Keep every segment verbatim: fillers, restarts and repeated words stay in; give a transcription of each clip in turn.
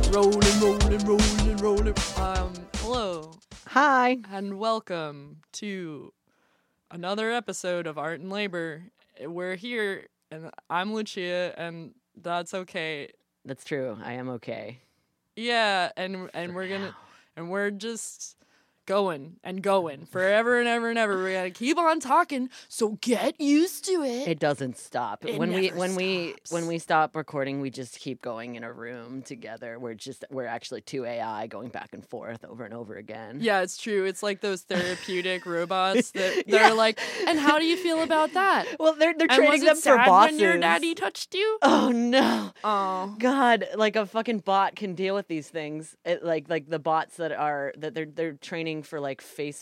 Rolling, rolling, rolling, rolling. Um, hello. Hi. And welcome to another episode of Art and Labor. We're here, and I'm Lucia, and that's okay. That's true. I am okay. Yeah, and and For we're gonna now. and we're just going and going forever and ever and ever. We're gonna keep on talking, so get used to it. It doesn't stop. It when we never when we stops. when we stop recording, we just keep going in a room together. We're just we're actually two A I going back and forth over and over again. Yeah, it's true. It's like those therapeutic robots that they're Yeah. like, and how do you feel about that? Well, they're they're And trading was it them for sad bosses. when your daddy touched you? Oh no. Oh. God, like a fucking bot can deal with these things. It, like like the bots that are that they're they're training for like Facebook.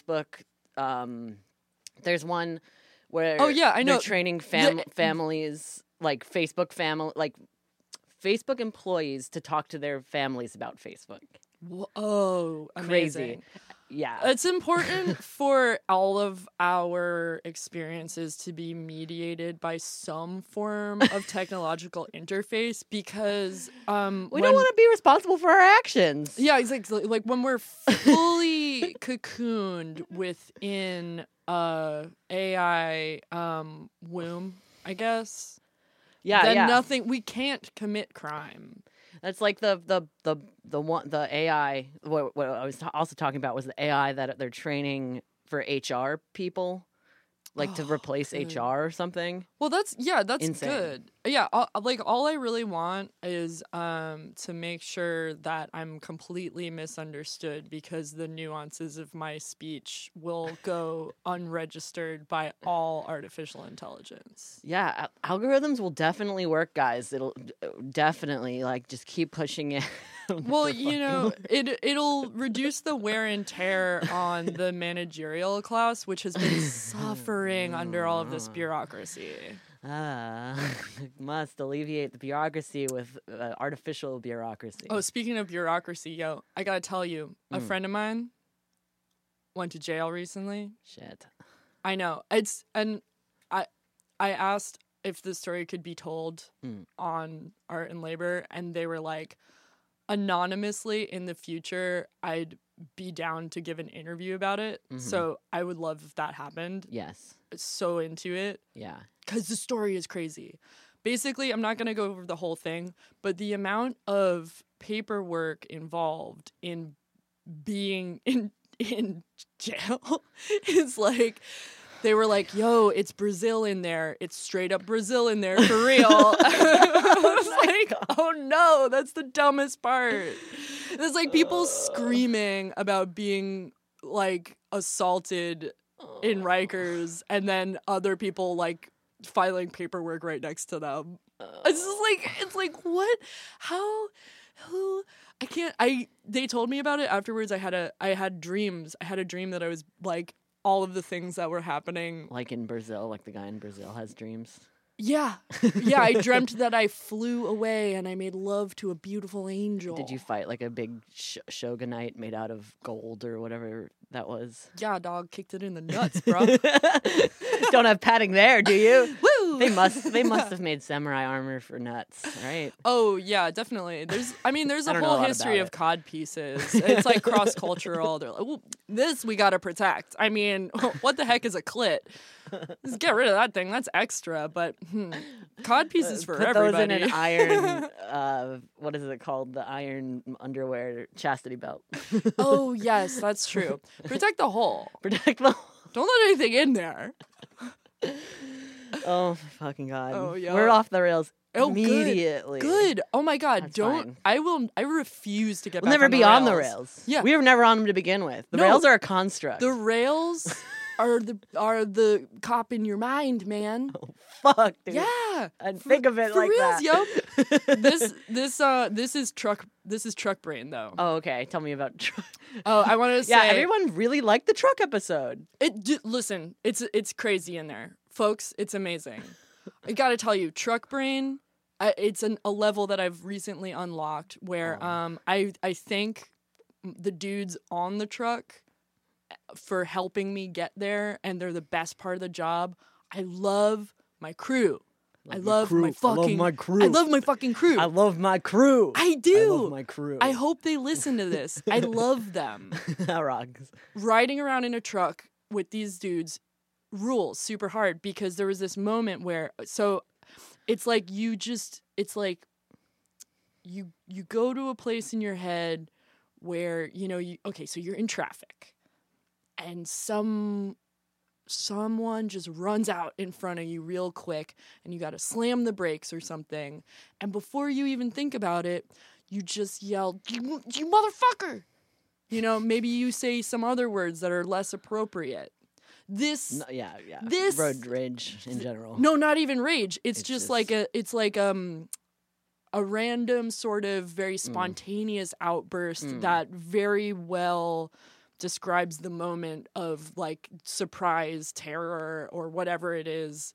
Um, there's one where Oh, yeah, I know. they're training fam- The- families like Facebook family like Facebook employees to talk to their families about Facebook. Whoa, Crazy. amazing. Yeah. It's important for all of our experiences to be mediated by some form of technological interface because um we when, don't want to be responsible for our actions. yeah, exactly. Like when we're fully cocooned within a A I um womb, I guess. Yeah, then yeah. nothing we can't commit crime. That's like the the the the one the A I. What, what I was ta- also talking about was the A I that they're training for H R people, like to Oh, replace good. H R or something. Well, that's yeah, that's Insane. good. Yeah, all, like all I really want is um to make sure that I'm completely misunderstood because the nuances of my speech will go unregistered by all artificial intelligence. Yeah, al- algorithms will definitely work, guys. It'll uh, definitely like just keep pushing it. Well, for you fucking- know, it it'll reduce the wear and tear on the managerial class, which has been suffering under all of this bureaucracy. ah, must alleviate the bureaucracy with uh, artificial bureaucracy. Oh, speaking of bureaucracy, yo, I gotta tell you, a Mm. friend of mine went to jail recently. Shit. I know. It's and I I asked if the story could be told Mm. on Art and Labor, and they were like, anonymously in the future, I'd be down to give an interview about it. Mhm. So I would love if that happened. Yes. So into it. Yeah. Because the story is crazy. Basically, I'm not going to go over the whole thing, but the amount of paperwork involved in being in in jail is like, they were like, yo, it's Brazil in there. It's straight up Brazil in there for real. I was like, oh no, that's the dumbest part. There's like people screaming about being like assaulted in Rikers, and then other people like filing paperwork right next to them. It's just like, it's like, what? How? Who? I can't. I. They told me about it afterwards. I had a. I had dreams. I had a dream that I was like all of the things that were happening. Like in Brazil, like the guy in Brazil has dreams. Yeah, yeah. I dreamt that I flew away and I made love to a beautiful angel. Did you fight like a big sh- shogunite made out of gold or whatever that was? Yeah, dog kicked it in the nuts, bro. Don't have padding there, do you? Woo! They must. They must have made samurai armor for nuts, right? Oh yeah, definitely. There's, I mean, there's I a don't know whole a lot history about of it. cod pieces. It's like cross cultural. They're like, well, this we gotta protect. I mean, what the heck is a clit? Just get rid of that thing. That's extra. But hmm, cod pieces for Put everybody. those in an iron. Uh, what is it called? The iron underwear chastity belt. Oh yes, that's true. Protect the hole. Protect the. Don't let anything in there. Oh fucking god! Oh, yeah. We're off the rails Oh, good. immediately. Good. Oh my God. That's Don't. fine. I will. I refuse to get. We'll back never on the be on the rails. rails. Yeah. we were never on them to begin with. The No. rails are a construct. The rails are the are the cop in your mind, man. Fuck, dude. Yeah. And think of it For like reals, that. yo. This this uh this is truck this is truck brain though. Oh, okay. Tell me about. Tr- Oh, I wanted to say yeah, everyone really liked the truck episode. it. D- listen, it's it's crazy in there, folks. It's amazing. I got to tell you, truck brain. I, it's an, a level that I've recently unlocked where Oh. um I I thank the dudes on the truck for helping me get there, and they're the best part of the job. I love my crew. I my love crew. my I fucking love my crew. I love my fucking crew. I love my crew. I do. I love my crew. I hope they listen to this. I love them. That rocks. Riding around in a truck with these dudes rules super hard because there was this moment where so it's like you just it's like you you go to a place in your head where you know you okay so you're in traffic and some someone just runs out in front of you real quick and you got to slam the brakes or something and before you even think about it you just yell you, you motherfucker, you know, maybe you say some other words that are less appropriate. This No, yeah, yeah. This- road rage in general. no, not even rage. It's, It's just, just- like a it's like um a random sort of very spontaneous outburst Mm. that very well describes the moment of like surprise, terror, or whatever it is.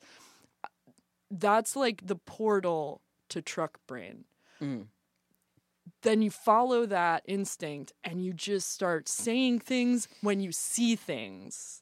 That's like the portal to truck brain. Mm. Then you follow that instinct and you just start saying things when you see things.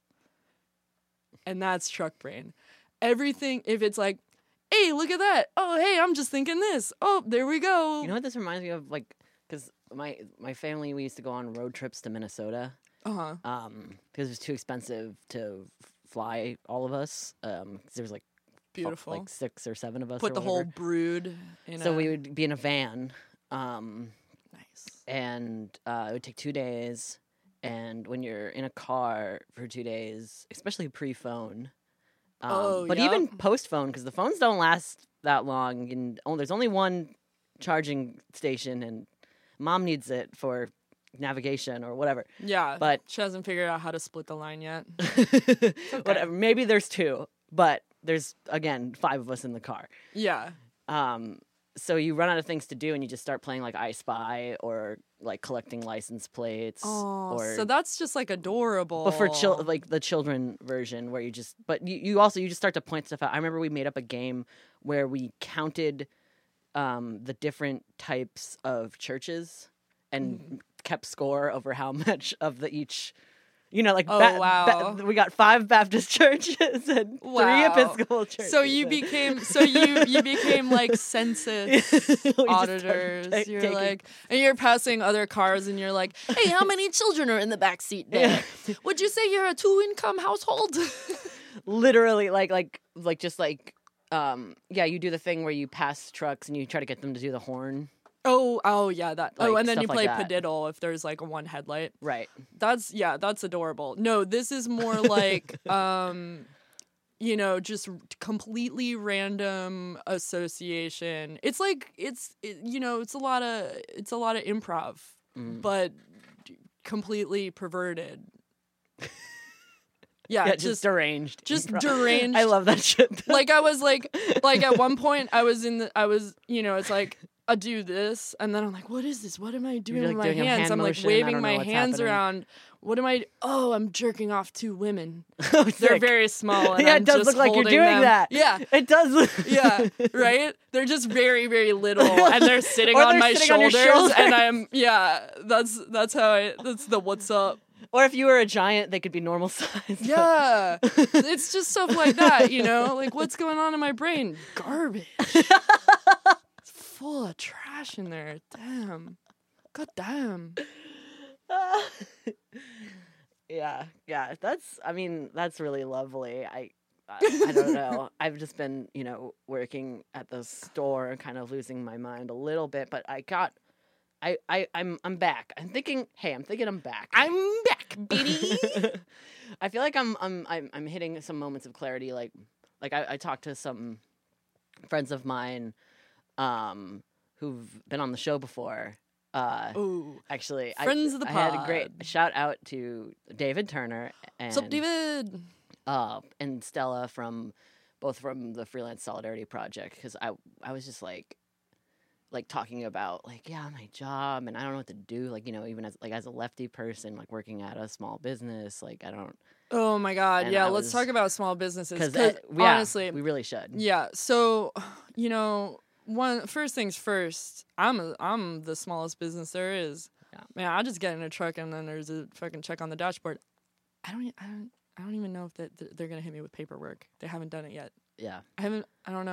And that's truck brain. Everything, if it's like, hey, look at that. Oh, hey, I'm just thinking this. Oh, there we go. You know what this reminds me of? Like, because my my family, we used to go on road trips to Minnesota. Uh-huh. Um, because it was too expensive to f- fly all of us. Um, 'cause there was like fu- Beautiful. like six or seven of us. Put or the whole whatever. brood in So a... we would be in a van. Um, Nice. and uh, it would take two days. And when you're in a car for two days, especially pre-phone, um, Oh, but yep. even post-phone, because the phones don't last that long, and oh, there's only one charging station, and mom needs it for navigation or whatever. Yeah, But she hasn't figured out how to split the line yet. whatever, maybe there's two, but there's again five of us in the car. Yeah. Um, so you run out of things to do, and you just start playing like I Spy or like collecting license plates. Oh, or so that's just like adorable. but for chil- like the children version, where you just but you, you also you just start to point stuff out. I remember we made up a game where we counted um, the different types of churches and Mm-hmm. kept score over how much of the each. You know, like Oh, ba- wow. ba- we got five Baptist churches and Wow. three Episcopal churches. So you and- became so you you became like census We just started auditors. ta- You're taking- like, and you're passing other cars, and you're like, "Hey, how many children are in the back seat there? Would you say you're a two-income household?" literally like like like just like um yeah, you do the thing where you pass trucks and you try to get them to do the horn. oh, oh yeah, that. oh, Like, and then you stuff play like that. padiddle if there's like a one headlight. Right. That's yeah, that's adorable. No, this is more like um you know, just r- completely random association. It's like it's it, you know, it's a lot of it's a lot of improv, Mm. but completely perverted. Yeah, Yeah, just, just, deranged. just improv. deranged. I love that shit. like I was like like at one point I was in the I was you know, it's like I do this and then I'm like, what is this? What am I doing like, with my doing a hands? hand I'm like motion, I waving don't know my what's hands happening. around. What am I? Oh, I'm jerking off two women. Oh, They're sick. very small. And Yeah, I'm it does just look like you're holding doing them. that. Yeah, It does look. yeah, right. They're just very, very little, and they're sitting Or on they're my sitting on your shoulders, shoulder. and I'm yeah. That's that's how I. That's the what's up. Or if you were a giant, they could be normal size. Yeah, it's just stuff like that, you know. Like what's going on in my brain? Garbage. It's full of trash in there. Damn. God damn. Yeah, yeah. That's. I mean, that's really lovely. I. I, I don't know. I've just been, you know, working at the store and kind of losing my mind a little bit, but I got. I, I, I'm I'm back. I'm thinking, hey, I'm thinking I'm back. I'm back, baby. I feel like I'm I'm I'm I'm hitting some moments of clarity. Like like I, I talked to some friends of mine, um, who've been on the show before. Uh, Ooh. actually, Friends I, of the I had a great pod. shout out to David Turner and What's up, David? uh and Stella from both from the Freelance Solidarity Project, because I I was just like. like talking about like yeah my job and I don't know what to do, like, you know, even as like as a lefty person, like working at a small business, like I don't Oh my God. And Yeah, I let's was- talk about small businesses. because Because yeah, honestly, we really should. yeah. So, you know, one first things first. I'm a, I'm the smallest business there is. Yeah. Man, I just get in a truck and then there's a fucking check on the dashboard. I don't. e- I don't. I don't even know if that they're gonna hit me with paperwork. They haven't done it yet. Yeah, I haven't. I don't know.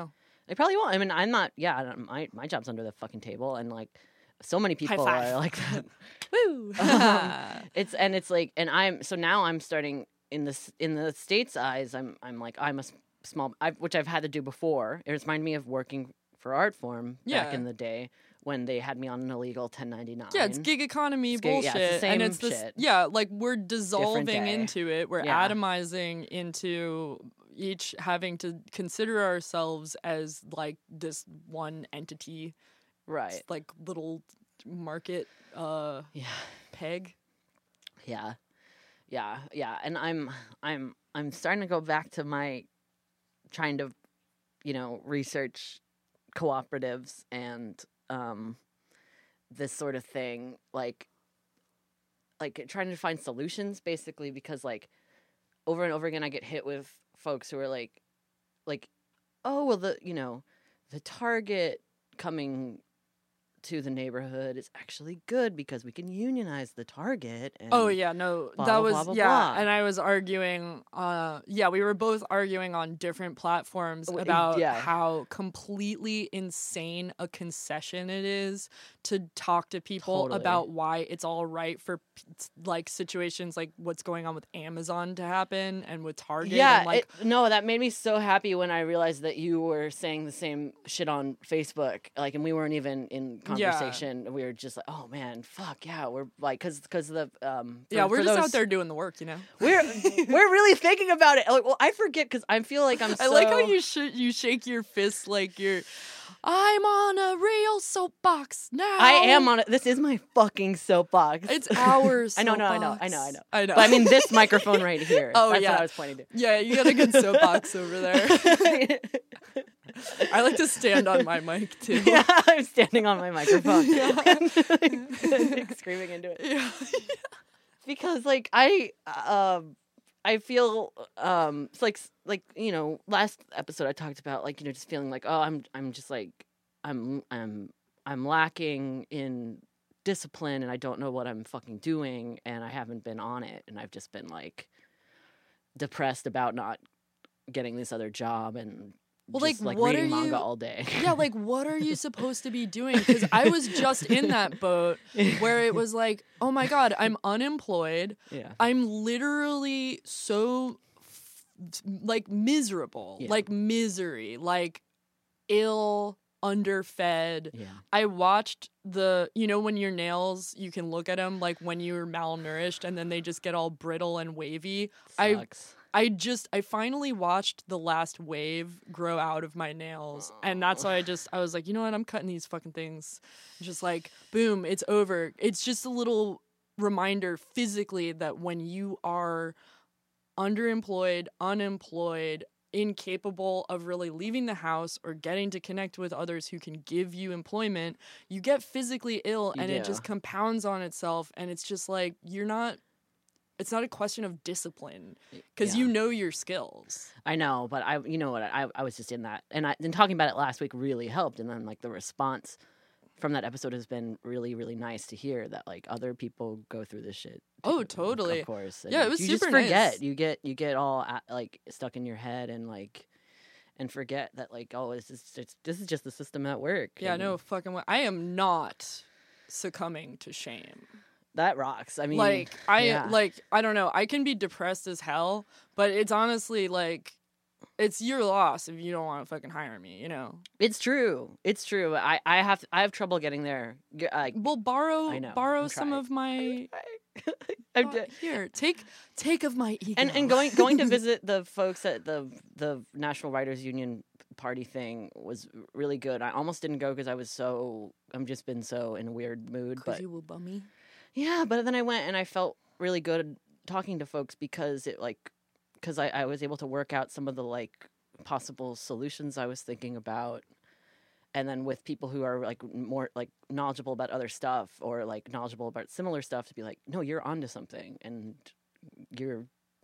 They probably won't. I mean, I'm not. Yeah, I don't- my my job's under the fucking table, and like, so many people five. are like that. Woo! um, it's and it's like, and I'm so now I'm starting in this in the state's eyes. I'm I'm like I'm a s- small, I've, which I've had to do before. It reminded me of working for Artform back Yeah. in the day when they had me on an illegal ten ninety-nine. Yeah, it's gig economy It's gig- yeah, bullshit, it's the same and it's this. shit. Yeah, like we're dissolving day. into it. We're Yeah. atomizing into each having to consider ourselves as like this one entity, Right. It's like little market uh Yeah. peg. Yeah. Yeah. Yeah. And I'm I'm I'm starting to go back to my trying to, you know, research cooperatives and um this sort of thing, like like trying to find solutions basically, because like over and over again I get hit with folks who are like like oh well the you know the Target coming to the neighborhood is actually good because we can unionize the Target. And Oh yeah, no, blah, that blah, was blah, blah, yeah, blah. and I was arguing. Uh, yeah, we were both arguing on different platforms W- about yeah. how completely insane a concession it is to talk to people Totally. about why it's all right for p- like situations like what's going on with Amazon to happen and with Target. Yeah, and like it, no, that made me so happy when I realized that you were saying the same shit on Facebook. Like, and we weren't even in Yeah. conversation. We were just like, oh man, fuck yeah, we're like, cause, cause the um, for- yeah, we're for just those- out there doing the work, you know. We're we're really thinking about it. Like, well, I forget because I feel like I'm. So... I like how you sh- you shake your fist like you're. I'm on a real soapbox now. I am on it. This is my fucking soapbox. It's ours. I know, no, I know, I know, I know. I know. But I mean this microphone right here. Oh, That's yeah. what I was pointing to. Yeah, you got a good soapbox over there. I like to stand on my mic too. Yeah, I'm standing on my microphone, Yeah. like, screaming into it. Yeah. Because like I um I feel um it's like like you know last episode I talked about like you know just feeling like oh I'm I'm just like I'm I'm I'm lacking in discipline and I don't know what I'm fucking doing and I haven't been on it and I've just been like depressed about not getting this other job and Well, just, like, like what reading are manga you- all day. Yeah, like what are you supposed to be doing? Because I was just in that boat where it was like, oh my God, I'm unemployed. Yeah. I'm literally so f- like miserable, Yeah. like misery, like ill, underfed. Yeah. I watched the, you know, when your nails, you can look at them like when you're malnourished and then they just get all brittle and wavy. I Sucks. I just, I finally watched the last wave grow out of my nails. And that's why I just, I was like, you know what? I'm cutting these fucking things. Just like, boom, it's over. It's just a little reminder physically that when you are underemployed, unemployed, incapable of really leaving the house or getting to connect with others who can give you employment, you get physically ill You and it do. just compounds on itself. And it's just like, you're not, it's not a question of discipline because Yeah. you know your skills. I know, but I, you know what, I, I was just in that, and I, and talking about it last week really helped, and then like the response from that episode has been really, really nice to hear that like other people go through this shit. Oh, too, totally. Of course. Yeah, it And was you super just forget. nice. You get, you get all at, like stuck in your head and like, and forget that like, oh, this is just, this is just the system at work. Yeah, and no fucking way. I am not succumbing to shame. that rocks. I mean, Like I yeah. like I don't know. I can be depressed as hell, but it's honestly like it's your loss if you don't want to fucking hire me, you know. it's true. It's true. I, I have, I have trouble getting there. G- Like, Well, borrow I know. borrow I'm some trying. of my I'm uh, d- here. Take take of my ego. and and going going to visit the folks at the the National Writers Union party thing was really good. I almost didn't go because I was so I'm just been so in a weird mood. 'Cause But you will bummy. yeah, but then I went and I felt really good talking to folks because it like because I, I was able to work out some of the like possible solutions I was thinking about. And then with people who are like more like knowledgeable about other stuff or like knowledgeable about similar stuff to be like, no, you're onto something and you're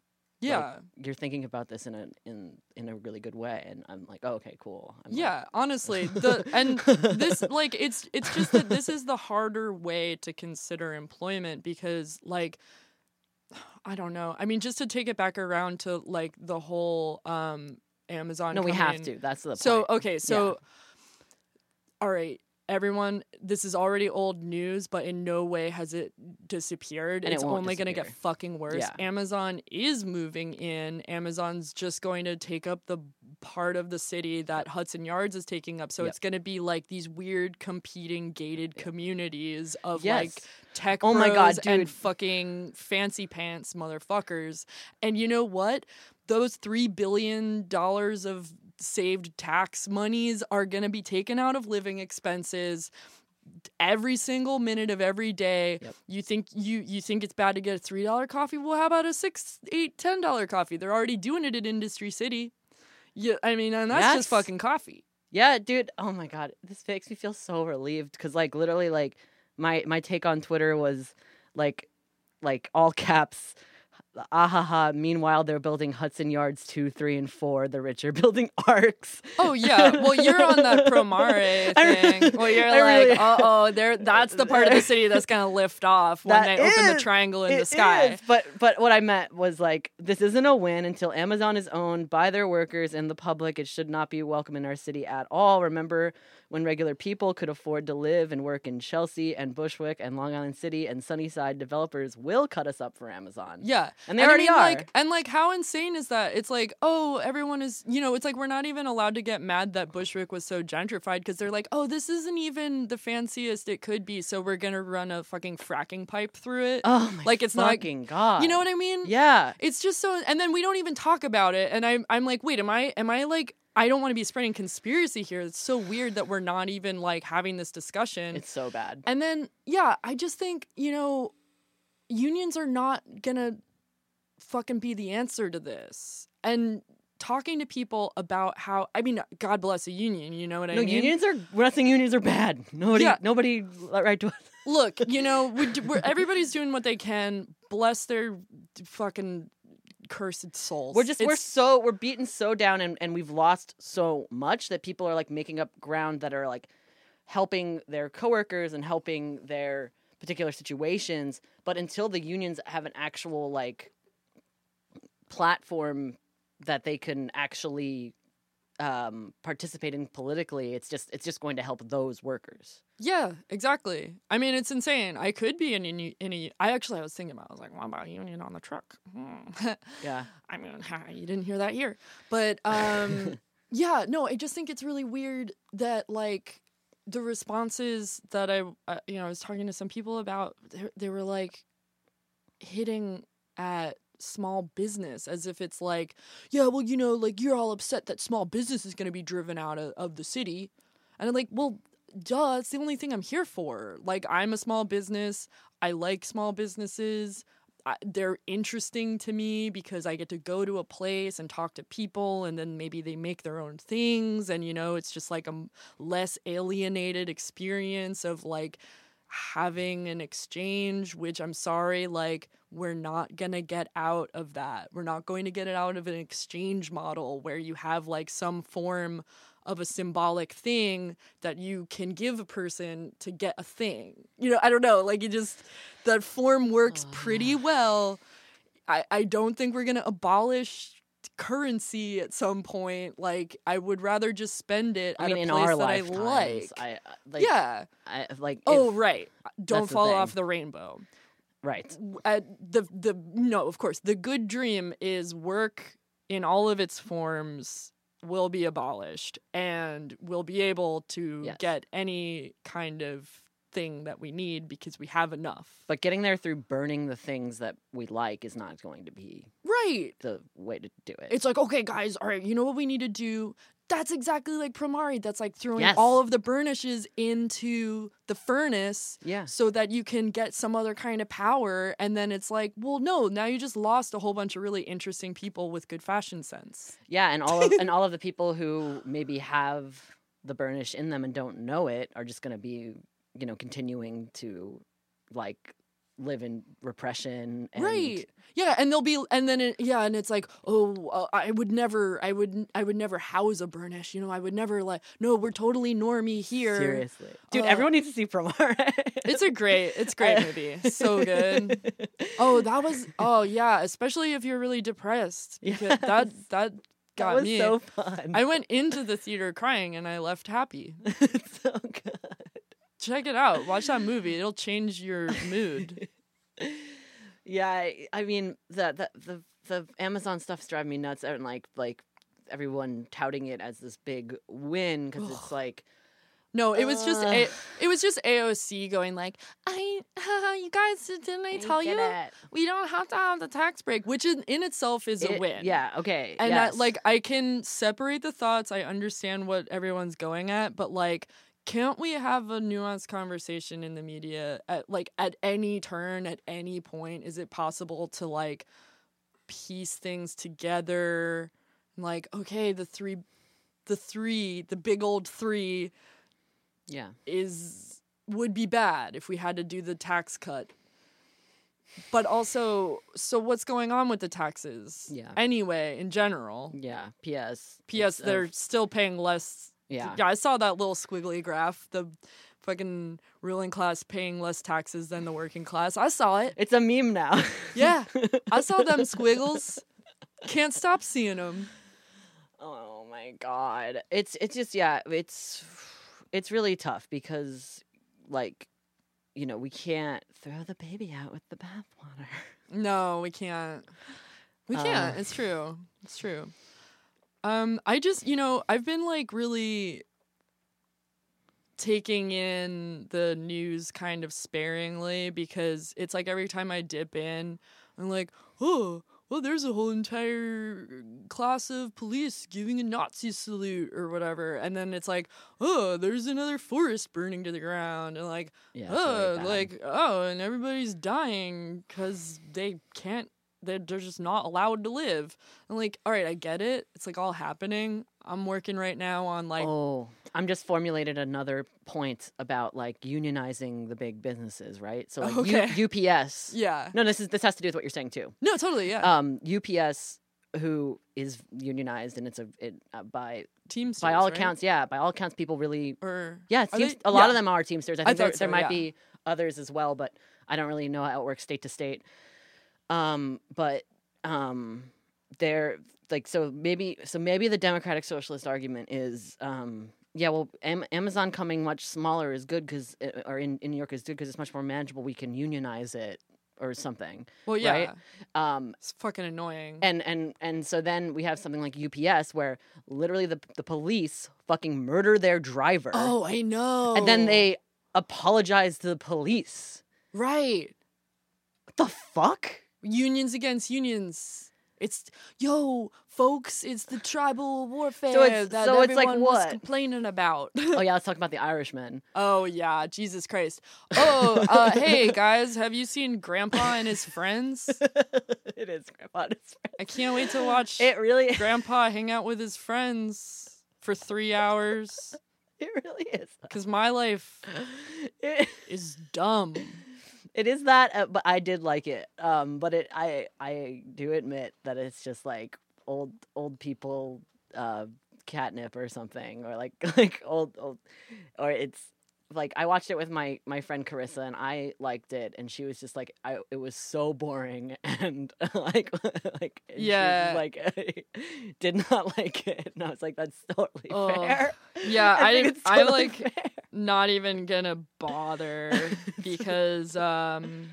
Yeah. you're thinking about this in a in in a really good way. And I'm like, oh, okay, cool. I'm Yeah, honestly, the and this like it's it's just that this is the harder way to consider employment because like I don't know. I mean, just to take it back around to like the whole um Amazon. No, we have coming. to. That's the point. So okay, so Yeah. all right, everyone, this is already old news, but in no way has it disappeared. And it It's won't only going to get disappear. fucking worse. Yeah. Amazon is moving in. Amazon's just going to take up the part of the city that Hudson Yards is taking up. So Yep. it's going to be like these weird competing gated communities of Yes. like tech Oh my bros God, and dude. fucking fancy pants motherfuckers. And you know what? Those three billion dollars of saved tax monies are going to be taken out of living expenses every single minute of every day. Yep. You think you you think it's bad to get a three dollar coffee? Well, how about a six, eight, ten dollar coffee? They're already doing it at Industry City. Yeah, I mean, and that's Yes. just fucking coffee. Yeah, dude. Oh my God, this makes me feel so relieved because, like, literally, like my my take on Twitter was like, like all caps. Ah ha ha. Meanwhile, they're building Hudson Yards two, three, and four. The rich are building Arcs. Oh yeah, well you're on that Promare I thing. really- Well, you're I like, really- uh oh, there. That's the part of the city that's gonna lift off when That they open the is- triangle in It the sky. is, But but what I meant was like this isn't a win until Amazon is owned by their workers and the public. It should not be welcome in our city at all. Remember when regular people could afford to live and work in Chelsea and Bushwick and Long Island City and Sunnyside, developers will cut us up for Amazon. Yeah. And they I already mean, are. Like, and like, how insane is that? It's like, oh, everyone is, you know, it's like we're not even allowed to get mad that Bushwick was so gentrified because they're like, oh, this isn't even the fanciest it could be, so we're gonna run a fucking fracking pipe through it. Oh my Like, it's not- fucking God. You know what I mean? Yeah. It's just so, and then we don't even talk about it. And I'm, I'm like, wait, am I, am I like, I don't want to be spreading conspiracy here. It's so weird that we're not even like having this discussion. It's so bad. And then, yeah, I just think, you know, unions are not gonna fucking be the answer to this. And talking to people about how, I mean, God bless a union, you know what I No, mean? unions are. We're not saying unions are bad. Nobody. Yeah. Nobody. Right to us. Look, you know, we, we're, everybody's doing what they can. Bless their fucking cursed souls. We're just we're It's- so we're beaten so down and, and we've lost so much that people are like making up ground that are like helping their coworkers and helping their particular situations. But until the unions have an actual like platform that they can actually um, participate in politically, it's just it's just going to help those workers. Yeah, exactly. I mean, it's insane. I could be in a, in a I actually, I was thinking about, I was like, what about a union on the truck? Hmm. Yeah. I mean, you didn't hear that here. But um, yeah, no, I just think it's really weird that like the responses that I, uh, you know, I was talking to some people about, they, they were like hitting at small business as if it's like, yeah, well, you know, like you're all upset that small business is going to be driven out of, of the city. And I'm like, well, duh, it's the only thing I'm here for. Like, I'm a small business. I like small businesses. I, they're interesting to me because I get to go to a place and talk to people, and then maybe they make their own things. And, you know, it's just like a m- less alienated experience of like having an exchange, which I'm sorry, like, we're not going to get out of that. We're not going to get it out of an exchange model where you have like some form of a symbolic thing that you can give a person to get a thing. You know, I don't know, like, it just, that form works pretty well. I, I don't think we're going to abolish currency at some point. Like, I would rather just spend it I at mean, a in place our that lifetimes, I like. I, I like. Yeah. I like. Oh, if- right. Don't that's the fall thing. off the rainbow. Right. Uh, the the no, of course, the good dream is work in all of its forms will be abolished, and we'll be able to Yes. get any kind of thing that we need because we have enough. But getting there through burning the things that we like is not going to be Right. the way to do it. It's like, okay, guys, all right, you know what we need to do? That's exactly like Promare. That's like throwing Yes. all of the burnishes into the furnace yeah. so that you can get some other kind of power. And then it's like, well, no, now you just lost a whole bunch of really interesting people with good fashion sense. Yeah, and all of and all of the people who maybe have the burnish in them and don't know it are just going to be, you know, continuing to like live in repression and Right. Yeah, and they'll be, and then it, yeah, and it's like, oh, uh, I would never, I would, I would never house a burnish. You know, I would never like. No, we're totally normie here. Seriously. Dude, Uh, everyone needs to see Promare. It's a great, it's a great movie. So good. Oh, that was, oh yeah, especially if you're really depressed, because that Yes. that got that was me. so fun. I went into the theater crying and I left happy. It's so good. Check it out. Watch that movie. It'll change your mood. Yeah, I, I mean the, the the the Amazon stuff's driving me nuts, and like like everyone touting it as this big win because it's like. No, it was just Uh. a, it was just A O C going like, I, uh, you guys, didn't I tell you Get it. we don't have to have the tax break, which in, in itself is a It- win. Yeah. Okay. And yes. that, like, I can separate the thoughts. I understand what everyone's going at, but like, can't we have a nuanced conversation in the media at like at any turn, at any point? Is it possible to like piece things together? Like, okay, the three, the three, the big old three. Yeah. is would be bad if we had to do the tax cut. But also, so what's going on with the taxes? Yeah. Anyway, in general. Yeah. P S. P S It's, uh, they're still paying less. Yeah. Yeah, I saw that little squiggly graph. The fucking ruling class paying less taxes than the working class. I saw it. It's a meme now. Yeah. I saw them squiggles. Can't stop seeing them. Oh my god. It's it's just yeah, it's it's really tough because like you know, we can't throw the baby out with the bathwater. No, we can't. We Uh. can't. It's true. It's true. Um, I just, you know, I've been like really taking in the news kind of sparingly because it's like every time I dip in, I'm like, oh, well, there's a whole entire class of police giving a Nazi salute or whatever. And then it's like, oh, there's another forest burning to the ground. And like, Yeah. it's really oh, bad. like, oh, and everybody's dying because they can't, they're, they're just not allowed to live. And like, all right, I get it. It's like all happening. I'm working right now on like, oh, I'm just formulated another point about like unionizing the big businesses, right? So like Okay. U- UPS. yeah. No, this is this has to do with what you're saying too. No, totally, yeah. Um, U P S, who is unionized, and it's a it, uh, by Teamsters, by all right? accounts, yeah, by all accounts, people really Or yeah. It Are seems they- a lot yeah. of them are Teamsters. I I think there, thought there so, might yeah. be others as well, but I don't really know how it works state to state. Um, but um, they're like so maybe so maybe the democratic socialist argument is um. Yeah, well, Am- Amazon coming much smaller is good because, or in, in New York is good because it's much more manageable. We can unionize it or something. well, yeah. right? Um, It's fucking annoying. and and and so then we have something like U P S where literally the the police fucking murder their driver. oh, I know. And then they apologize to the police. right. What the fuck? Unions against unions. It's yo, folks. It's the tribal warfare it's- that so it's like everyone was what? complaining about. Oh yeah, let's talk about the Irishman. Oh yeah, Jesus Christ. Oh, uh, hey guys, have you seen Grandpa and his friends? It is Grandpa. It's, I can't wait to watch it really, Grandpa hang out with his friends for three hours. it really is. Cause my life It, is dumb. it is that, uh, but I did like it. Um, but it, I, I do admit that it's just like old, old people, uh, catnip or something, or like, like old, old, or it's like I watched it with my my friend Carissa, and I liked it, and she was just like, I, it was so boring, and like, like, and she was Yeah. just like, did not like it, and I was like, that's totally Oh, fair. Yeah, I I think it's I totally like fair. not even gonna bother because um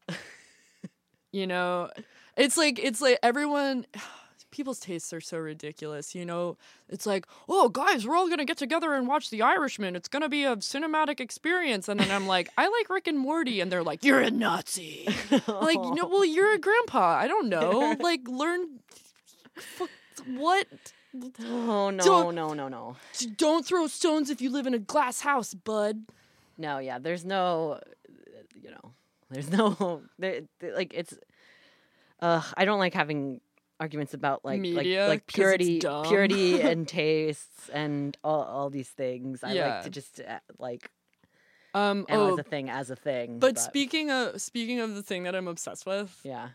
you know, it's like it's like everyone people's tastes are so ridiculous, you know. It's like, "Oh, guys, we're all going to get together and watch The Irishman. It's going to be a cinematic experience." And then I'm like, "I like Rick and Morty." And they're like, "You're a Nazi." I'm like, "You know, well, you're a grandpa. I don't know. Like learn f- what Oh no, Don't- no, no, no. don't throw stones if you live in a glass house, bud." No, yeah, there's no, you know, there's no, there, there- like it's, uh, I don't like having arguments about like Media, like like 'cause it's purity, dumb. purity and tastes and all all these things. I Yeah. like to just uh, like Um analyze oh, a thing as a thing. but speaking of speaking of the thing that I'm obsessed with, yeah,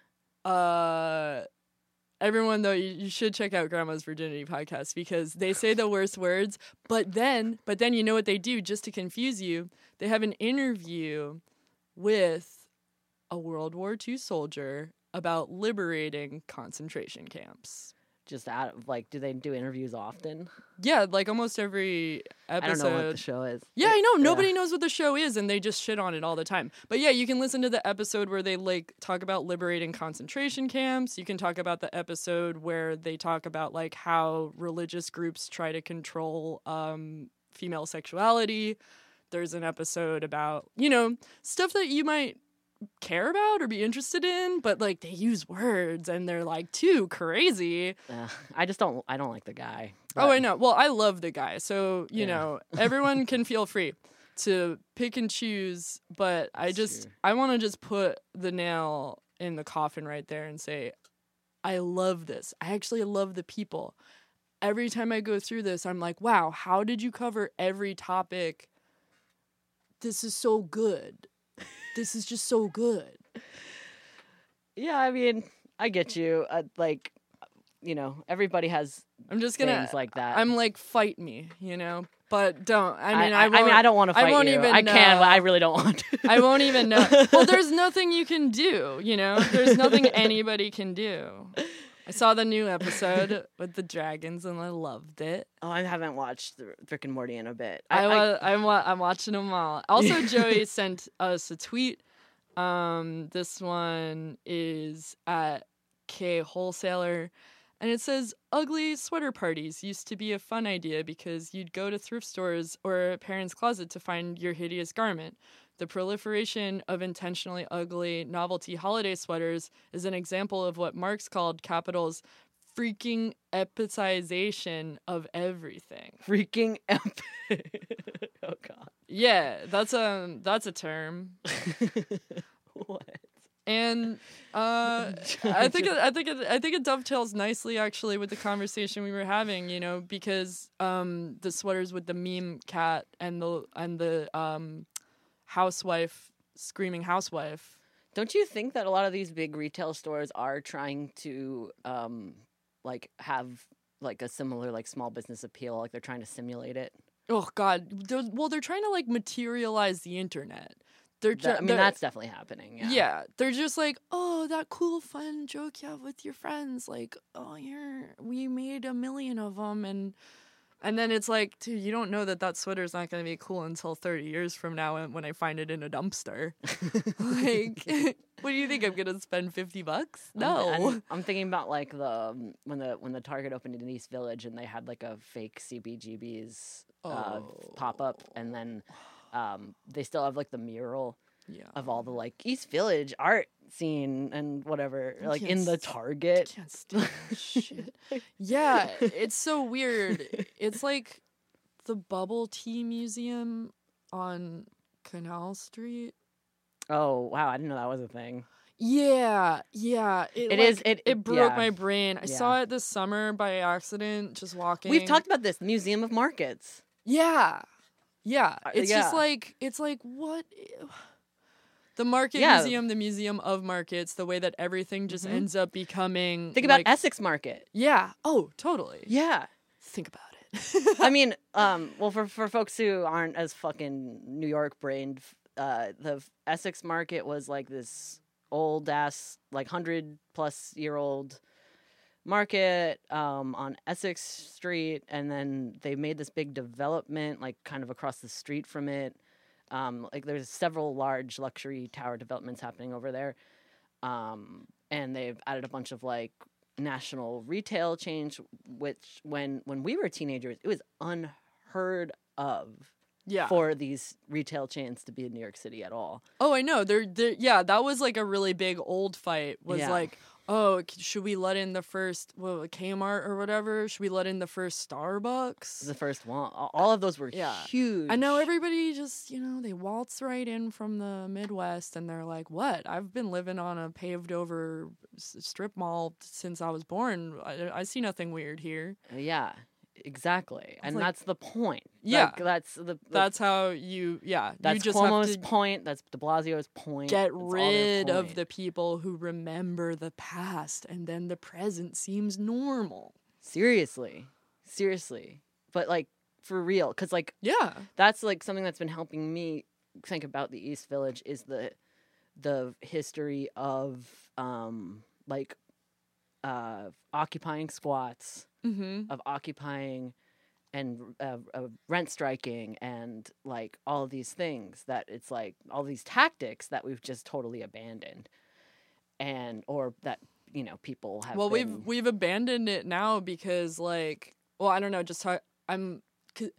uh everyone though, you, you should check out Grandma's Virginity podcast because they say the worst words, but then but then you know what they do just to confuse you? They have an interview with a World War Two soldier about liberating concentration camps. just out of like, do they do interviews often? Yeah, like almost every episode. I don't know what the show is. Yeah, I know. Nobody yeah. knows what the show is, and they just shit on it all the time. But yeah, you can listen to the episode where they like talk about liberating concentration camps. You can talk about the episode where they talk about like how religious groups try to control um, female sexuality. There's an episode about, you know, stuff that you might care about or be interested in, but like they use words and they're like too crazy. Uh, I just don't. I don't like the guy. Oh, but- I know. Well, I love the guy, so you Yeah. know everyone can feel free to pick and choose. But I That's just true. I want to just put the nail in the coffin right there and say, I love this. I actually love the people. Every time I go through this, I'm like, wow, how did you cover every topic? This is so good. This is just so good. Yeah, I mean, I get you. Uh, like, you know, everybody has I'm just gonna things like that. I'm like, fight me, you know, but don't. I mean, I, I, I won't, mean, I don't want to I fight won't you. even, I can, uh, but I really don't want to. I won't even know. Well, there's nothing you can do, you know? There's nothing anybody can do. I saw the new episode with the dragons and I loved it. Oh, I haven't watched the Rick and Morty in a bit. I, I, wa- I'm, wa- I'm watching them all. Also, Joey sent us a tweet. Um, this one is at K Wholesaler. And it says, ugly sweater parties used to be a fun idea because you'd go to thrift stores or a parent's closet to find your hideous garment. The proliferation of intentionally ugly novelty holiday sweaters is an example of what Marx called capital's freaking epicization of everything. freaking epic. Oh God. Yeah, that's a that's a term. What? And uh, I think it, I think it, I think it dovetails nicely actually with the conversation we were having, you know, because um, the sweaters with the meme cat and the and the um, housewife screaming housewife. Don't you think that a lot of these big retail stores are trying to um like have like a similar like small business appeal, like they're trying to simulate it? Oh God, they're, well they're trying to like materialize the internet. They're, ju- That- I mean, they're- that's definitely happening. Yeah. Yeah, they're just like, oh, that cool, fun joke you have with your friends. Like, oh, you're, we made a million of them, and and then it's like, dude, you don't know that that sweater's not gonna be cool until thirty years from now, when when I find it in a dumpster. Like, what do you think? I'm gonna spend fifty bucks? I'm- No. I'm, I'm thinking about like the um, when the when the Target opened in East Village and they had like a fake C B G B's uh, Oh. pop up, and then um, they still have like the mural Yeah. of all the like East Village art scene and whatever, I like can't in the s- Target. Can't stand that shit. Yeah, it's so weird. It's like the bubble tea museum on Canal Street. Oh wow, I didn't know that was a thing. Yeah, yeah. It, It like, is- it- It broke yeah. my brain. I Yeah. saw it this summer by accident, just walking. We've talked about this, the Museum of Markets. Yeah, yeah. Uh, It's just yeah. like it's like what. The market Yeah. museum, the museum of markets, the way that everything just Mhm. ends up becoming. Think about like, Essex Market. Yeah. Oh, totally. Yeah. Think about it. I mean, um, well, for for folks who aren't as fucking New York brained, uh, the Essex Market was like this old ass, like hundred plus year old market um, on Essex Street, and then they made this big development, like kind of across the street from it. Um, like there's several large luxury tower developments happening over there, um, and they've added a bunch of like national retail chains, which when when we were teenagers, it was unheard of Yeah. for these retail chains to be in New York City at all. Oh, I know. They're, they're yeah, that was like a really big old fight. Was Yeah. like, oh, c- should we let in the first well, Kmart or whatever? Should we let in the first Starbucks? The first one, all all of those were Yeah. huge. I know everybody just, you know, they waltz right in from the Midwest and they're like, what? I've been living on a paved over s- strip mall since I was born. I, I see nothing weird here. Yeah, exactly, and like- that's the point. Yeah. Like, that's the, the That's how you, yeah. that's you just Cuomo's have to point. That's De Blasio's point. get that's all their rid of point. the people who remember the past and then the present seems normal. Seriously, seriously, but like for real, because like Yeah. that's like something that's been helping me think about the East Village is the the history of um like uh, occupying squats, Mm-hmm. of occupying and uh, uh, rent striking and like all of these things that it's like all these tactics that we've just totally abandoned, and or that you know people have Well, been, we've we've abandoned it now because like, well, I don't know, just how I'm. 'Cause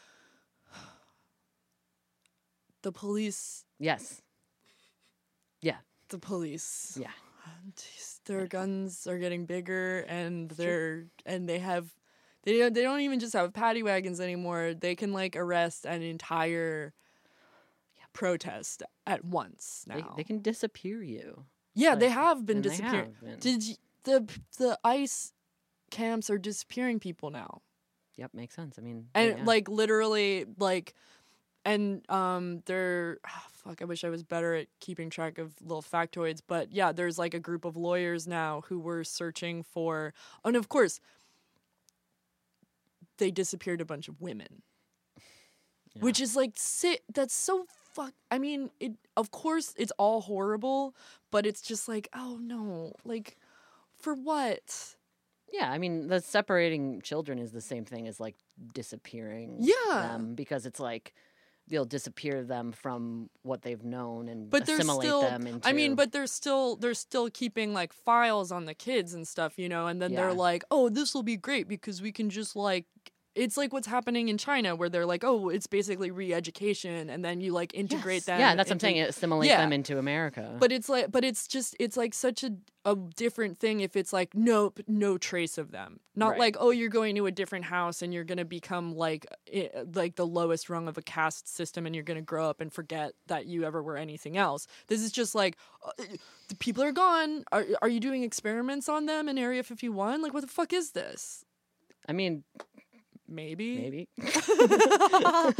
the police, yes the police. yeah Jeez, their guns are getting bigger, and they're and they have they don't they don't even just have paddy wagons anymore. They can like arrest an entire protest at once now. they, they can disappear you. yeah, they like, have been and they disappearing. have been. Did you, the the ICE camps are disappearing people now, Yep, makes sense. I mean, and yeah. like literally like. And um, they're oh, fuck. I wish I was better at keeping track of little factoids, but yeah, there's like a group of lawyers now who were searching for. Oh, and of course, they disappeared a bunch of women, Yeah. which is like sit. That's so fuck. I mean, it. Of course, it's all horrible, but it's just like, oh no, like, for what? Yeah, I mean, the separating children is the same thing as like disappearing Yeah. them, because it's like they'll disappear them from what they've known and But they're assimilate still. them into. I mean, but they're still they're still keeping like files on the kids and stuff, you know. And then they're Yeah. like, oh, this will be great because we can just like. It's like what's happening in China, where they're like, oh, it's basically re-education, and then you like integrate Yes. them. Yeah, that's what I'm into- saying. It assimilate Yeah. them into America. But it's like, but it's just, it's like such a, a different thing if it's like, nope, no trace of them. Not Right. like, oh, you're going to a different house and you're going to become like, i- like the lowest rung of a caste system, and you're going to grow up and forget that you ever were anything else. This is just like, uh, the people are gone. Are, are you doing experiments on them in Area fifty-one? Like, what the fuck is this? I mean, Maybe. maybe. Fuck.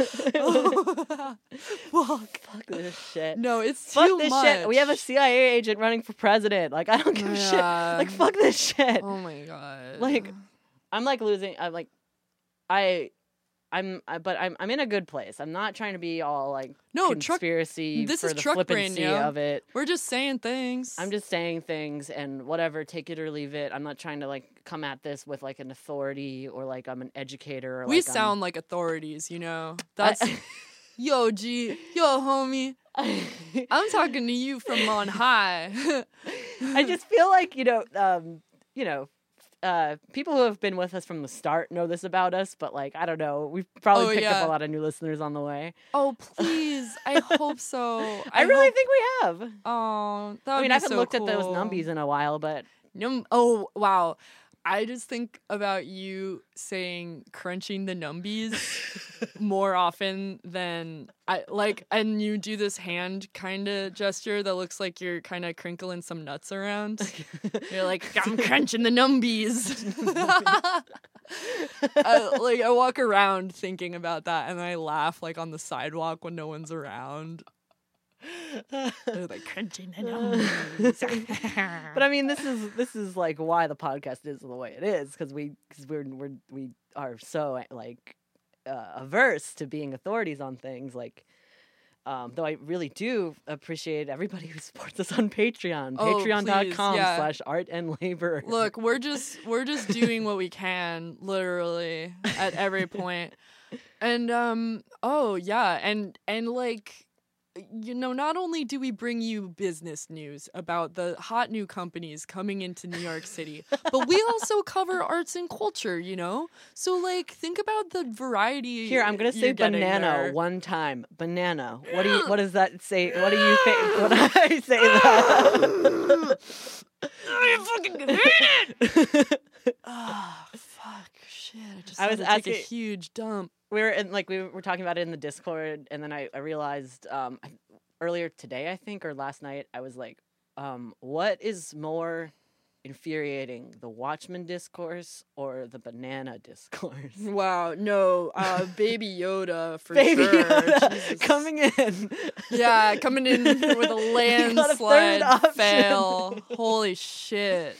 Fuck this shit. No, it's Fuck too this much. shit. We have a C I A agent running for president. Like, I don't give a shit. Yeah. Like, fuck this shit. Oh my god. Like, I'm like losing. I'm like, I, I'm, I, but I'm, I'm in a good place. I'm not trying to be all like No, truck- conspiracy this for is the truck brain, flippancy yo. of it. We're just saying things. I'm just saying things and whatever, take it or leave it. I'm not trying to like come at this with like an authority or like I'm an educator. Or we like sound like authorities, you know. I- That's yo, G, yo, homie. I'm. I'm talking to you from on high. I just feel like you know, um, you know. Uh, people who have been with us from the start know this about us, but like I don't know, we've probably Oh, picked yeah. up a lot of new listeners on the way. Oh please, I hope so. I, really hope- think we have. Oh, that would I mean, be I haven't so looked at those cool. numbies in a while, but Num- oh wow, I just think about you saying crunching the numbies more often than I like, and you do this hand kind of gesture that looks like you're kind of crinkling some nuts around. You're like, I'm crunching the numbies. I, like I walk around thinking about that, and I laugh like on the sidewalk when no one's around. They're like crunching the numbies. but I mean, this is this is like why the podcast is the way it is, because we because we're we're we are so like uh, averse to being authorities on things. Like, um, though I really do appreciate everybody who supports us on Patreon, Oh, patreon dot com please, yeah. slash art and labor. Look, we're just we're just doing what we can, literally, at every point. And um oh yeah, and and like you know, not only do we bring you business news about the hot new companies coming into New York City, but we also cover arts and culture, you know? So like think about the variety. Here, I'm gonna say you're getting banana there. one time. Banana. What do you? What does that say? What do you think? When I say that? I fucking hate it. Ah, fuck, shit! I just I had was to take a asking- huge dump. we were in, like we were talking about it in the Discord, and then I, I realized um, earlier today, I think, or last night, I was like, um, what is more infuriating, the Watchmen discourse or the banana discourse? Wow, no, uh, Baby Yoda for Baby sure. Yoda Jesus. coming in. Yeah, coming in with a You got a third landslide option. fail. Holy shit.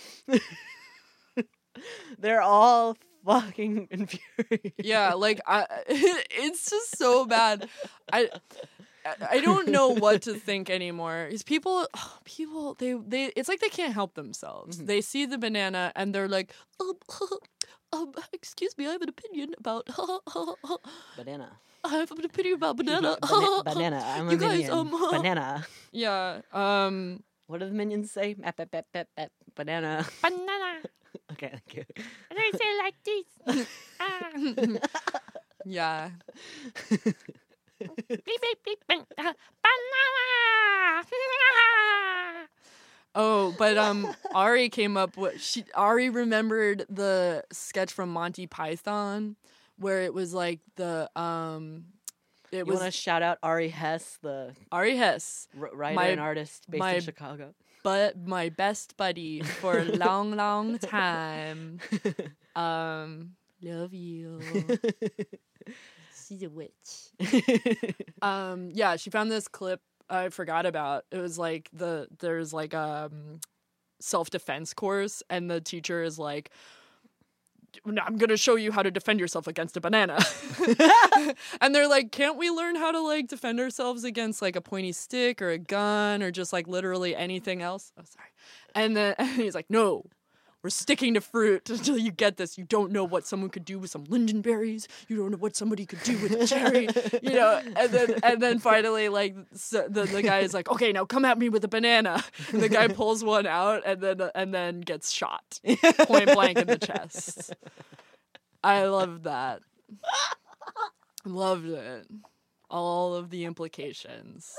They're all fucking infuriating. Yeah, like I, it's just so bad. I I don't know what to think anymore. Is people, oh, people, they, they, it's like they can't help themselves. Mhm. They see the banana and they're like, um, um, excuse me, I have an opinion about, Banana. I have an opinion about banana. Bana- banana. I'm a You guys, minion. um, Banana. Yeah. Um. What do the minions say? Bap, bap, bap, bap, bap. Banana. Banana. Okay, thank you. And I say like this. Ah. Yeah. Beep, beep, beep, beep. Uh, banana. Oh, but um, Ari came up with she. Ari remembered the sketch from Monty Python, where it was like the um, it You was want to shout out Ari Hess, the Ari Hess, r- writer My- and artist based my- in Chicago. but my best buddy for a long, long time. Um, love you. She's a witch. Um, yeah, she found this clip I forgot about. It was like the there's like a um, self defense course, and the teacher is like, I'm gonna show you how to defend yourself against a banana. And they're like, can't we learn how to like defend ourselves against like a pointy stick or a gun or just like literally anything else? Oh, sorry. And then and he's like, no, we're sticking to fruit until you get this. You don't know what someone could do with some lingonberries. You don't know what somebody could do with a cherry. You know, and then and then finally, like so the the guy is like, okay, now come at me with a banana. And the guy pulls one out and then and then gets shot point blank in the chest. I loved that. Loved it. All of the implications.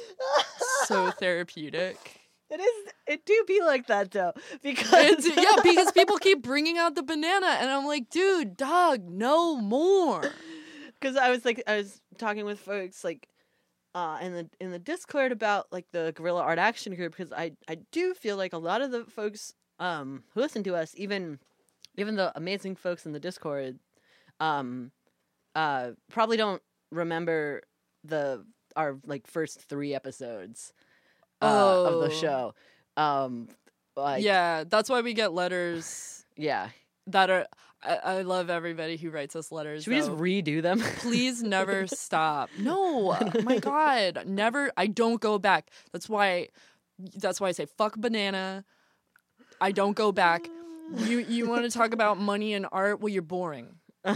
So therapeutic. It is. It do be like that though, because It's, yeah, because people keep bringing out the banana, and I'm like, dude, dog, no more. Because I was like, I was talking with folks like, uh, in the in the Discord about like the guerrilla art action group, because I I do feel like a lot of the folks um who listen to us, even even the amazing folks in the Discord, um, uh, probably don't remember the our like first three episodes. Uh, of Oh. the show. Um, like, Yeah, that's why we get letters yeah. that are. I, I love everybody who writes us letters. Should we just though. redo them? Please never stop. No, my God, never. I don't go back. That's why. That's why I say fuck banana. I don't go back. You you want to talk about money and art? Well, you're boring.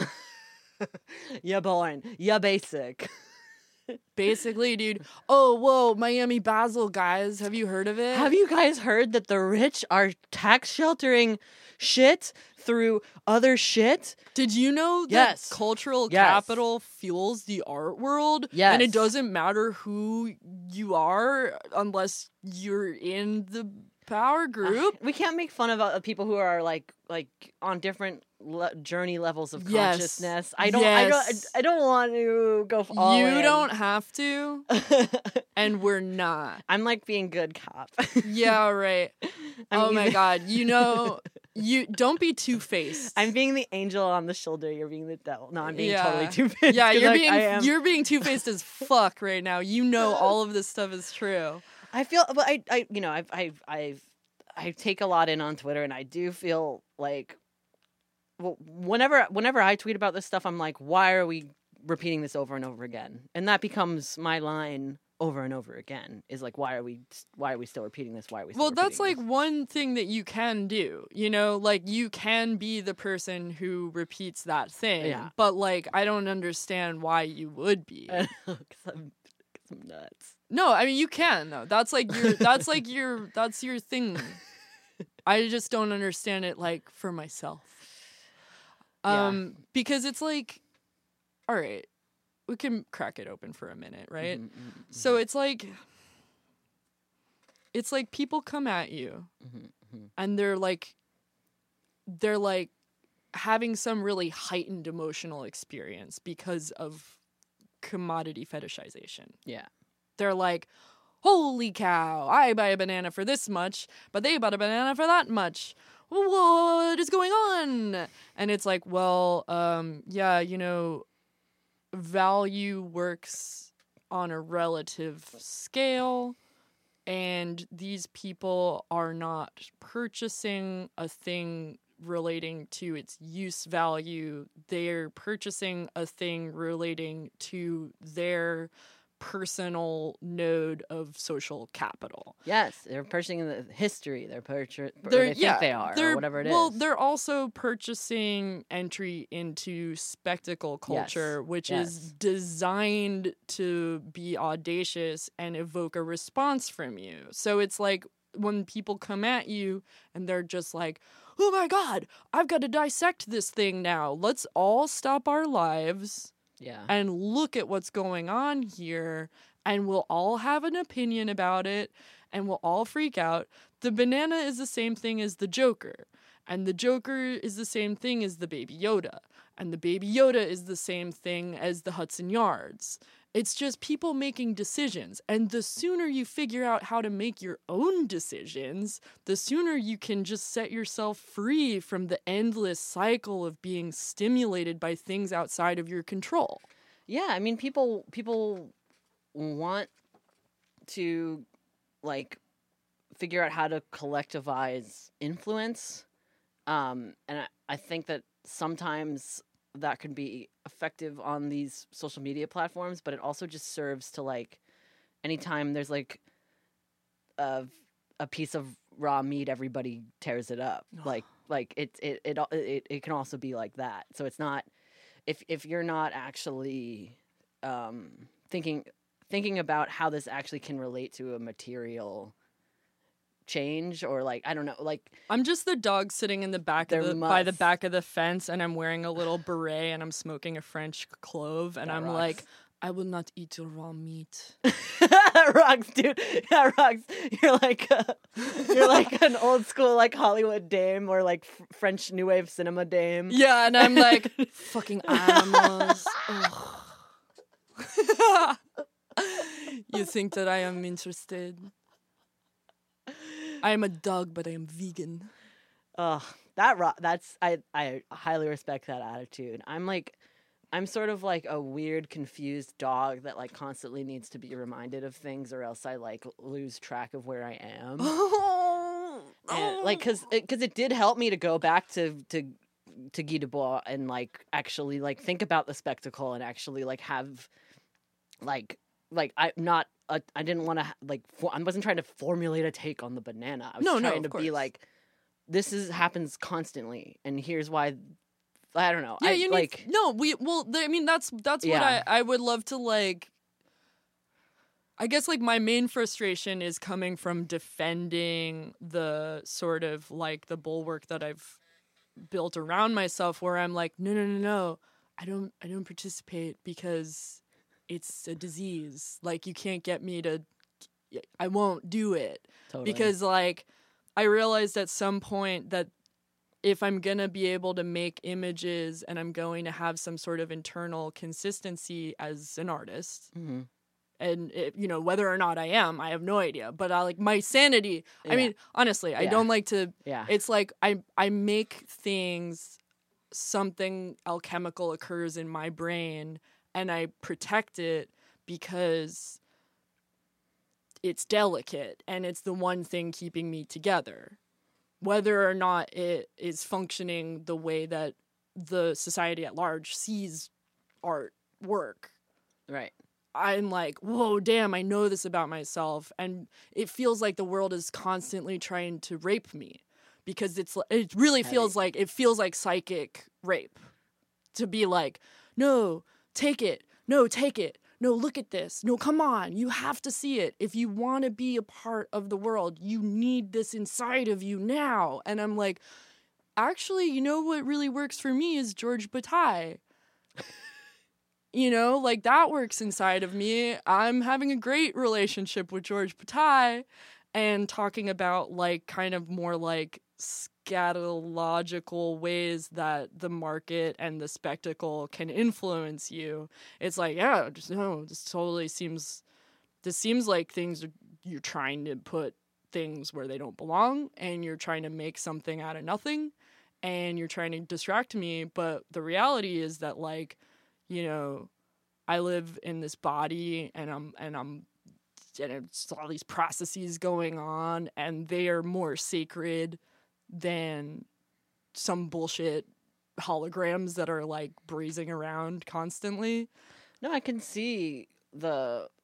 You're boring. You're basic. Basically, dude. Oh, whoa, Miami Basil, guys. Have you heard of it? Have you guys heard that the rich are tax sheltering shit through other shit? Did you know that Yes. cultural Yes. capital fuels the art world? Yes. And it doesn't matter who you are unless you're in the power group. We can't make fun of uh, people who are like like on different le- journey levels of Yes. consciousness. I don't. I don't. Yes. I, I don't want to go all You in. don't have to, and we're not. I'm like being good cop. Yeah, right. I'm Oh my either- God. You know, you don't be two faced. I'm being the angel on the shoulder. You're being the devil. No, I'm being Yeah. totally two faced. Yeah, you're like, being I am. you're being two faced as fuck right now. You know all of this stuff is true. I feel, but I, I, you know, I've, I've, I've, I take a lot in on Twitter, and I do feel like, well, whenever, whenever I tweet about this stuff, I'm like, why are we repeating this over and over again? And that becomes my line over and over again. Is like, why are we, why are we still repeating this? Why are we? Still Well, that's like repeating one thing that you can do, you know, like you can be the person who repeats that thing. Yeah. But like, I don't understand why you would be. this? Because I'm, 'cause I'm nuts. No, I mean you can though. That's like your that's like your that's your thing. I just don't understand it like for myself. Yeah. Um because it's like all right, we can crack it open for a minute, right? Mhm, mhm, So it's like it's like people come at you mhm, mhm. and they're like they're like having some really heightened emotional experience because of commodity fetishization. Yeah. They're like, holy cow, I buy a banana for this much, but they bought a banana for that much. What is going on? And it's like, well, um, yeah, you know, value works on a relative scale, and these people are not purchasing a thing relating to its use value. They're purchasing a thing relating to their personal node of social capital. Yes, they're purchasing the history. They're purchasing. They're, They think yeah, they are, they're, or whatever it well, is. they're also purchasing entry into spectacle culture, Yes, which yes. is designed to be audacious and evoke a response from you. So it's like when people come at you and they're just like, oh my God, I've got to dissect this thing now. Let's all stop our lives Yeah. and look at what's going on here, and we'll all have an opinion about it, and we'll all freak out. The banana is the same thing as the Joker, and the Joker is the same thing as the Baby Yoda, and the Baby Yoda is the same thing as the Hudson Yards. It's just people making decisions, and the sooner you figure out how to make your own decisions, the sooner you can just set yourself free from the endless cycle of being stimulated by things outside of your control. Yeah, I mean, people people want to like figure out how to collectivize influence, um, and I, I think that sometimes that can be effective on these social media platforms, but it also just serves to like anytime there's like a a piece of raw meat, everybody tears it up. like like it it, it it it can also be like that. So it's not if if you're not actually um, thinking thinking about how this actually can relate to a material change, or like I don't know, like I'm just the dog sitting in the back of There the by the must- back of the fence, and I'm wearing a little beret, and I'm smoking a French clove, and That I'm rocks. like, I will not eat your raw meat. that rocks, dude. That rocks. You're like a, you're like an old school like Hollywood dame, or like f- French New Wave cinema dame. Yeah, and I'm like, fucking animals. Ugh. You think that I am interested? I am a dog, but I am vegan. Ugh, that ro- that's I I highly respect that attitude. I'm like I'm sort of like a weird confused dog that like constantly needs to be reminded of things, or else I like lose track of where I am. And, like cuz it, cuz it did help me to go back to to to Guy Debord and like actually like think about the spectacle, and actually like have like like I not a, I didn't want to like for, I wasn't trying to formulate a take on the banana. I was No, no, trying of to be course. like, this is happens constantly, and here's why. I don't know. Yeah, I, you need like no. We well, th- I mean, that's that's what Yeah. I I would love to like. I guess like my main frustration is coming from defending the sort of like the bulwark that I've built around myself, where I'm like, no, no, no, no, I don't, I don't participate because it's a disease. Like you can't get me to, I won't do it. totally. Because like I realized at some point that if I'm going to be able to make images and I'm going to have some sort of internal consistency as an artist, Mhm. and it, you know, whether or not I am, I have no idea, but I like my sanity. I Yeah. mean, honestly, I Yeah. don't like to, yeah, it's like I I make things, something alchemical occurs in my brain and I protect it because it's delicate and it's the one thing keeping me together. Whether or not it is functioning the way that the society at large sees art work, right. I'm like, whoa, damn, I know this about myself. And it feels like the world is constantly trying to rape me because it's it really feels like it feels like psychic rape to be like, no, take it. No, take it. No, look at this. No, come on. You have to see it. If you want to be a part of the world, you need this inside of you now. And I'm like, actually, you know what really works for me is George Bataille. You know, like that works inside of me. I'm having a great relationship with George Bataille and talking about like kind of more like scatological ways that the market and the spectacle can influence you. It's like, yeah, just no, this totally seems this seems like things are, you're trying to put things where they don't belong and you're trying to make something out of nothing and you're trying to distract me, but the reality is that like, you know, I live in this body and I'm and I'm and it's all these processes going on and they are more sacred than some bullshit holograms that are like breezing around constantly. No, I can see the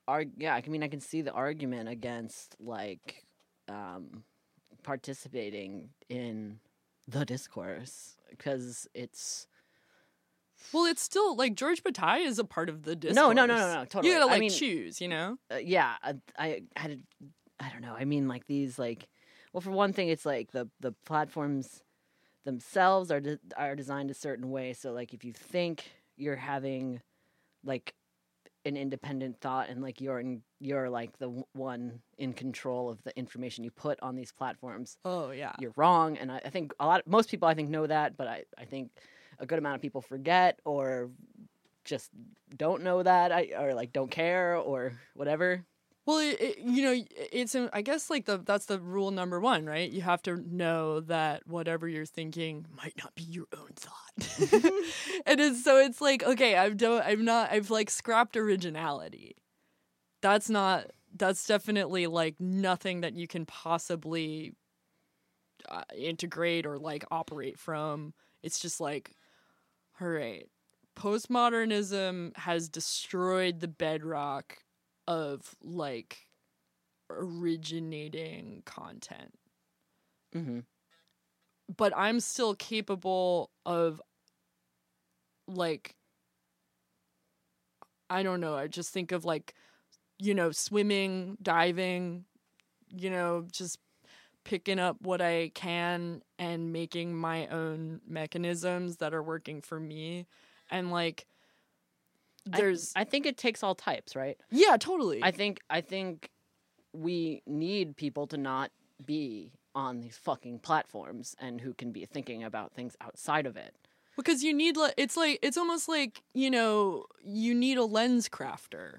arg- yeah, I mean, I can see the argument against like um, participating in the discourse because it's Well, it's still like George Bataille is a part of the discourse. no, no, no, no, no, totally. You gotta like I mean, choose, you know? uh, yeah, I, I had, I don't know. I mean, like these, like, well, for one thing, it's like the the platforms themselves are de- are designed a certain way. So, like, if you think you're having like an independent thought and like you're in, you're like the w- one in control of the information you put on these platforms, Oh yeah. you're wrong. And I, I think a lot, most people I think know that, but I, I think a good amount of people forget or just don't know that, I, or like don't care or whatever. Well, it, it, you know, it's I guess like the that's the rule number one, right? You have to know that whatever you're thinking might not be your own thought, and it's, so it's like okay, I've don't I'm not I've like scrapped originality. That's not that's definitely like nothing that you can possibly uh, integrate or like operate from. It's just like, all right, postmodernism has destroyed the bedrock of like originating content. Mm-hmm. But I'm still capable of like I don't know, I just think of like, you know, swimming, diving, you know, just picking up what I can and making my own mechanisms that are working for me. And like there's I, I think it takes all types, right? yeah, totally. I think I think we need people to not be on these fucking platforms and who can be thinking about things outside of it. Because you need like it's like it's almost like, you know, you need a lens crafter.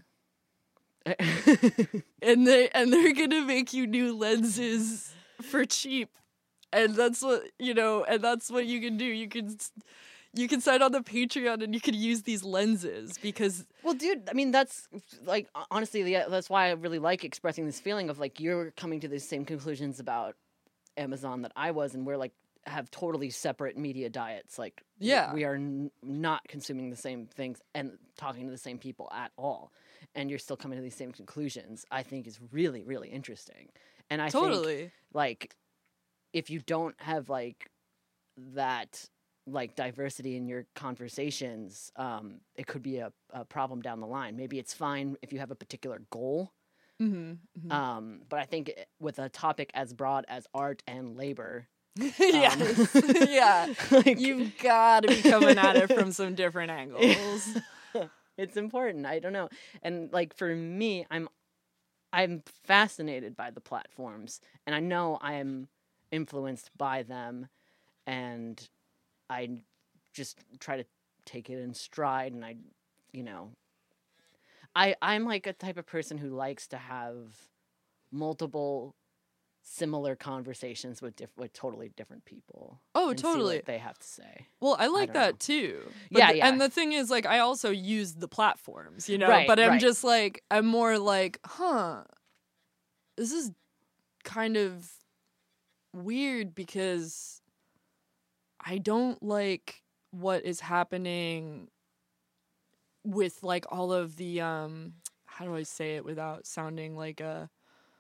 and they and they're gonna make you new lenses for cheap. And that's what, you know, and that's what you can do. You can you can sign on the Patreon and you can use these lenses because Well, dude, I mean, that's like honestly, yeah, that's why I really like expressing this feeling of like you're coming to the same conclusions about Amazon that I was, and we're like have totally separate media diets. Like, yeah, we are n- not consuming the same things and talking to the same people at all, and you're still coming to these same conclusions. I think is really, really interesting, and I totally think like if you don't have like that like diversity in your conversations, um, it could be a, a problem down the line. Maybe it's fine if you have a particular goal. Mm-hmm, mm-hmm. Um, but I think with a topic as broad as art and labor, yes. um, yeah, like, you've got to be coming at it from some different angles. It's important. I don't know, and like for me, I'm I'm fascinated by the platforms, and I know I am influenced by them, and I just try to take it in stride, and I, you know, I I'm like a type of person who likes to have multiple similar conversations with diff- with totally different people. Oh, and see totally. what they have to say. Well, I like I that know. too. But Yeah, th- yeah. And the thing is, like, I also use the platforms, you know. Right, but I'm right. just like, I'm more like, huh, this is kind of weird because I don't like what is happening with like all of the um how do I say it without sounding like a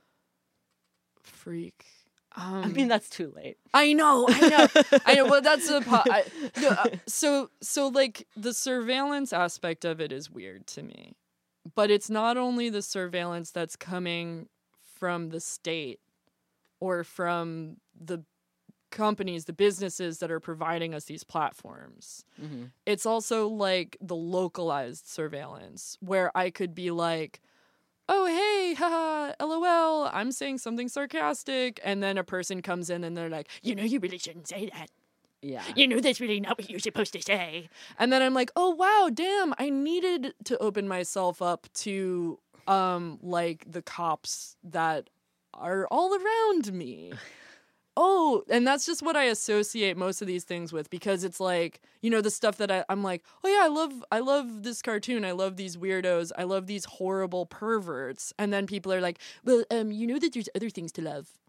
freak. Um, I mean, that's too late. I know, I know, I know. Well, that's a po- I, no, uh, so so like the surveillance aspect of it is weird to me, but it's not only the surveillance that's coming from the state or from the companies, the businesses that are providing us these platforms. Mm-hmm. It's also like the localized surveillance where I could be like, oh, hey, haha, lol, I'm saying something sarcastic. And then a person comes in and they're like, you know, you really shouldn't say that. Yeah. You know, that's really not what you're supposed to say. And then I'm like, oh, wow, damn, I needed to open myself up to, um, like, the cops that are all around me. Oh, and that's just what I associate most of these things with, because it's like, you know, the stuff that I, I'm like, oh yeah, I love, I love this cartoon. I love these weirdos. I love these horrible perverts. And then people are like, well, um, you know that there's other things to love.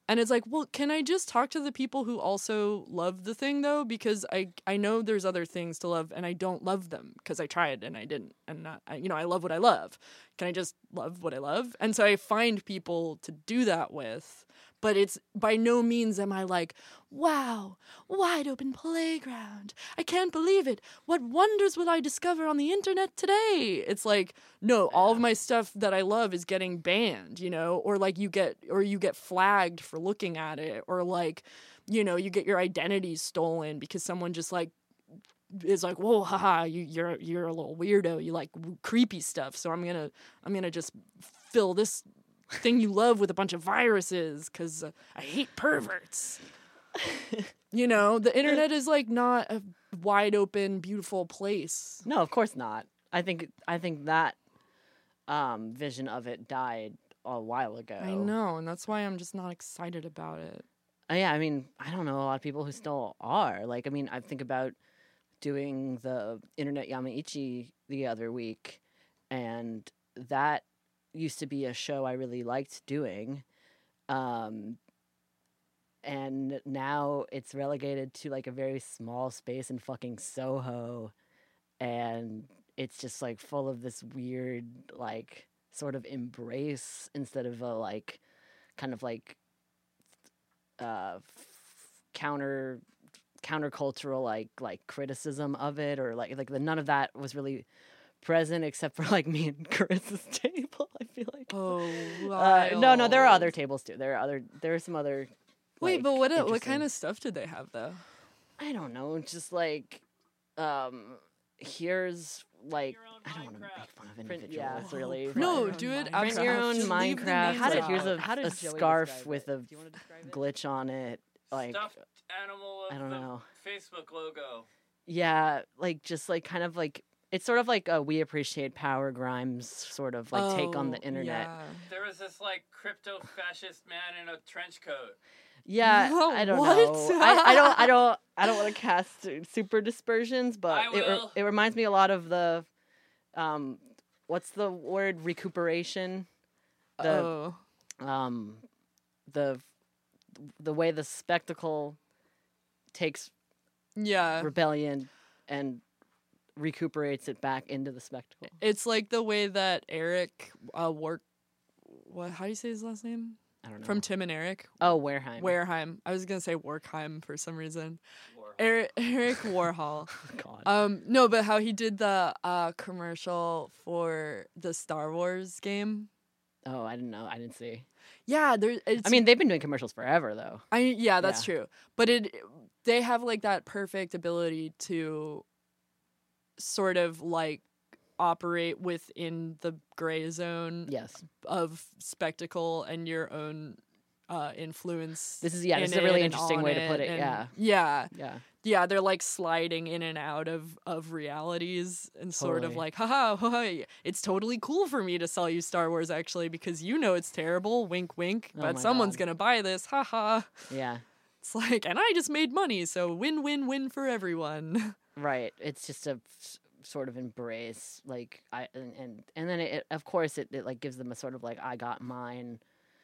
And it's like, well, can I just talk to the people who also love the thing, though? Because I I know there's other things to love, and I don't love them because I tried and I didn't. And not, I, you know, I love what I love. Can I just love what I love? And so I find people to do that with. But it's by no means am I like, wow, wide open playground. I can't believe it. What wonders will I discover on the internet today? It's like, no, all of my stuff that I love is getting banned, you know, or like you get, or you get flagged for looking at it, or like, you know, you get your identity stolen because someone just like is like, whoa, haha, you, you're you're a little weirdo. You like creepy stuff, so I'm gonna I'm gonna just fill this thing you love with a bunch of viruses because uh, I hate perverts. You know, the internet is like not a wide open, beautiful place. No, of course not. I think I think that um, vision of it died a while ago. I know, and that's why I'm just not excited about it. Uh, yeah, I mean, I don't know a lot of people who still are. Like, I mean, I think about doing the Internet Yamaichi the other week, and that used to be a show I really liked doing. Um, and now it's relegated to like a very small space in fucking Soho, and it's just like full of this weird like sort of embrace instead of a like kind of like uh f- counter countercultural like like criticism of it, or like like the none of that was really present except for like me and Chris's table. I feel like Oh, uh, no no there are wild. other tables too. There are other there are some other Wait, like, but what what interesting- kind of stuff did they have though? I don't know, just like um here's like I don't want to make fun of individuals yeah. really. No, but do it print outside. your own Just leave the Minecraft. names How did out. here's a, How did a Joey scarf describe with it? a Do you want to describe it? glitch on it, like Stuffed animal of I don't the know. Facebook logo. yeah, like just like kind of like it's sort of like a We Appreciate Power Grimes sort of like take on the Oh, internet. yeah. There was this like crypto fascist man in a trench coat. Yeah, Whoa, I don't what? know. I, I don't. I don't. I don't want to cast super dispersions, but I it re- will. it reminds me a lot of the, um, what's the word? Recuperation. The Oh. um, the the way the spectacle takes Yeah. rebellion and recuperates it back into the spectacle. It's like the way that Eric uh work what how do you say his last name? I don't know. From Tim and Eric. oh, Wareheim. Wareheim. I was gonna say Workheim for some reason. Warhol. Eric, Eric Warhol. God. Um, no, but how he did the uh commercial for the Star Wars game. oh, I didn't know. I didn't see. Yeah, there. It's, I mean, they've been doing commercials forever, though. I yeah, that's Yeah. true. But it they have like that perfect ability to sort of like operate within the gray zone Yes. of spectacle and your own uh influence. This is yeah. This in is a really it and interesting on way to put it. and- Yeah. Yeah. Yeah. Yeah, they're like sliding in and out of of realities and sort of Totally. like, haha, haha, it's totally cool for me to sell you Star Wars actually because you know it's terrible, wink wink, Oh but my someone's God. gonna buy this, haha. Yeah. It's like, and I just made money, so win win win for everyone. Right. It's just a s- sort of embrace, like I and and, and then it, it- of course it, it like gives them a sort of like I got mine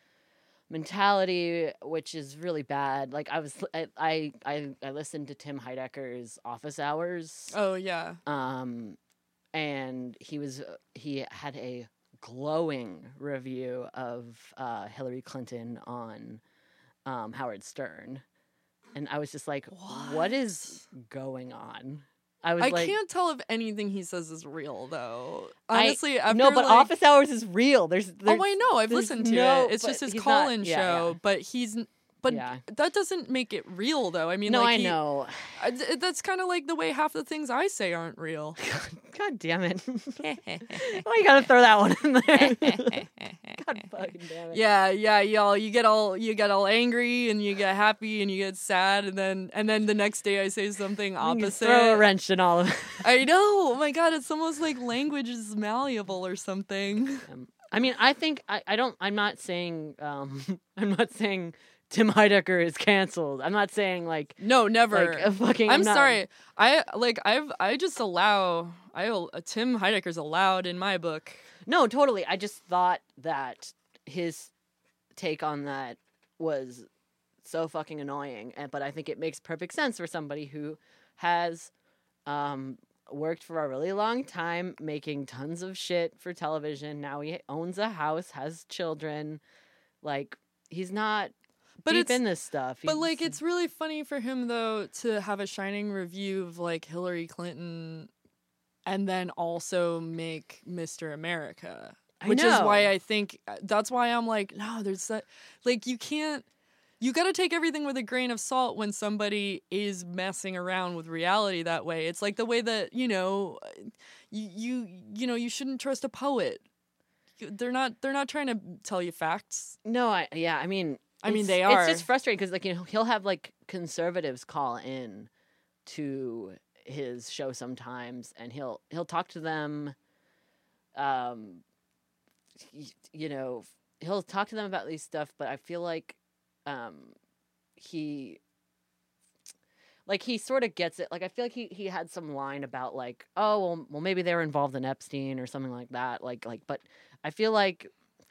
mentality, which is really bad. Like I was I I I, I listened to Tim Heidecker's Office Hours, Oh yeah. um, and he was uh, he had a glowing review of uh, Hillary Clinton on um, Howard Stern, and I was just like, what is going on? I was I like, can't tell if anything he says is real though. I- Honestly, after, no, but like, Office Hours is real. There's, there's Oh, I know. I've there's listened to no- it. It's but just his he's call-in not- yeah, show, yeah. but he's n- but Yeah. that doesn't make it real though. I mean, no, like I he- know. I- th- that's kind of like the way half the things I say aren't real. God damn it! Why you gotta throw that one in there? God fucking damn it! Yeah, yeah, y'all. You get all you get all angry and you get happy and you get sad and then and then the next day I say something You opposite. throw a wrench in all of it. I know. Oh my god, it's almost like language is malleable or something. Um, I mean, I think I, I don't. I'm not saying. Um, I'm not saying Tim Heidecker is canceled. I'm not saying like No, never. like a fucking. I'm not- sorry. I like I've I just allow I uh, Tim Heidecker's allowed in my book. No, totally. I just thought that his take on that was so fucking annoying. And but I think it makes perfect sense for somebody who has um, worked for a really long time, making tons of shit for television. Now he owns a house, has children. Like he's not But deep it's- in this stuff. But like, He's- it's really funny for him though to have a shining review of like Hillary Clinton, and then also make Mister America, I which is why know. I think that's why I'm like, no, there's that. Like, you can't. You got to take everything with a grain of salt when somebody is messing around with reality that way. It's like the way that you know, you you you know, you shouldn't trust a poet. You- They're not. They're not trying to tell you facts. No, I yeah, I mean, I mean, it's- they are. It's just frustrating because like you know he'll have like conservatives call in to his show sometimes, and he'll he'll talk to them. Um, y- you know, he'll talk to them about these stuff, but I feel like, um, he. Like he sort of gets it. Like I feel like he, he had some line about like, oh well, well maybe they were involved in Epstein or something like that. Like like, but I feel like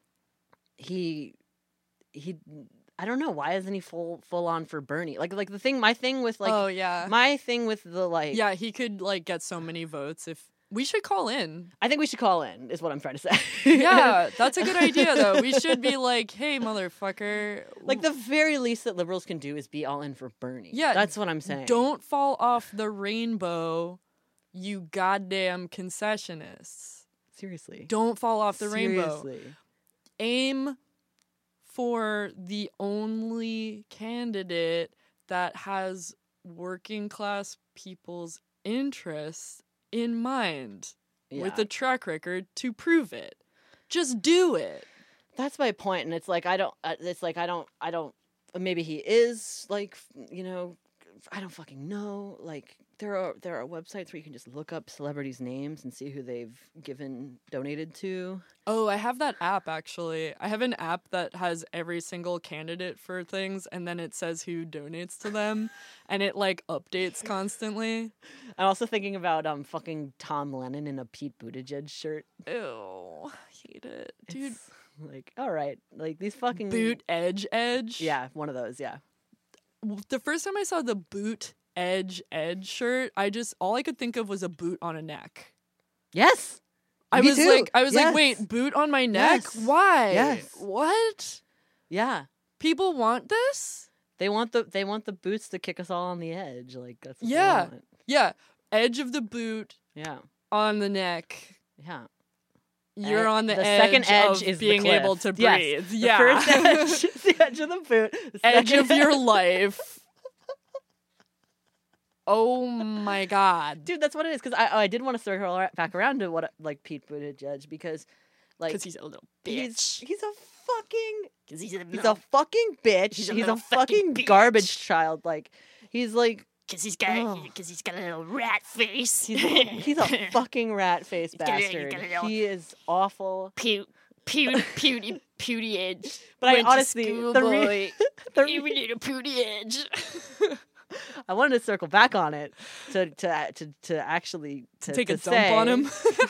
he he I don't know, why isn't he full full on for Bernie? Like like the thing my thing with like oh yeah. my thing with the like Yeah, he could like get so many votes if we should call in. I think we should call in is what I'm trying to say. Yeah, that's a good idea though. We should be like, "Hey motherfucker, Like the very least that liberals can do is be all in for Bernie. Yeah, That's what I'm saying. don't fall off the rainbow, you goddamn concessionists. seriously. Don't fall off the rainbow. Seriously. Aim for the only candidate that has working class people's interests in mind with Yeah. a track record to prove it. Just do it. That's my point, and it's like I don't. uh, It's like I don't. I don't. Maybe he is like f- you know. I don't fucking know. Like there are there are websites where you can just look up celebrities' names and see who they've given donated to. Oh, I have that app actually. I have an app that has every single candidate for things and then it says who donates to them and it like updates constantly. I'm also thinking about um fucking Tom Lennon in a Pete Buttigieg shirt. Ew, I hate it. Dude, It's like all right, like these fucking boot edge edge. Yeah, one of those. Yeah. The first time I saw the boot edge edge shirt, I just all I could think of was a boot on a neck. Yes. I Me was too. like I was Yes. like, wait, boot on my neck? Yes. Why? Yes. What? Yeah. People want this? They want the they want the boots to kick us all on the edge. Like that's what they Yeah. want. Yeah. Edge of the boot Yeah. on the neck. Yeah. You're And on the, the edge second edge of is the being able cliff. to Yes. breathe. The Yeah. first edge is the edge of the boot. The Edge second of your life. Oh my god. Dude, that's what it is. Because I, oh, I did want to circle ar- back around to what like Pete Buttigieg because, like, Because he's a little he's bitch. he's a fucking Because he's a he's a fucking bitch. He's He's a a, little fucking fucking bitch. garbage child. Like, he's like Because he's got Oh. because he's got a little rat face. he's a, he's a fucking rat face got a- he's bastard. got a little- He is awful. Pew pewty pewty pewty edge. But I Went to honestly, school, the re- boy. The You re- little pewty edge. I wanted to circle back on it to to to, to actually to, Take to a dump say, on him.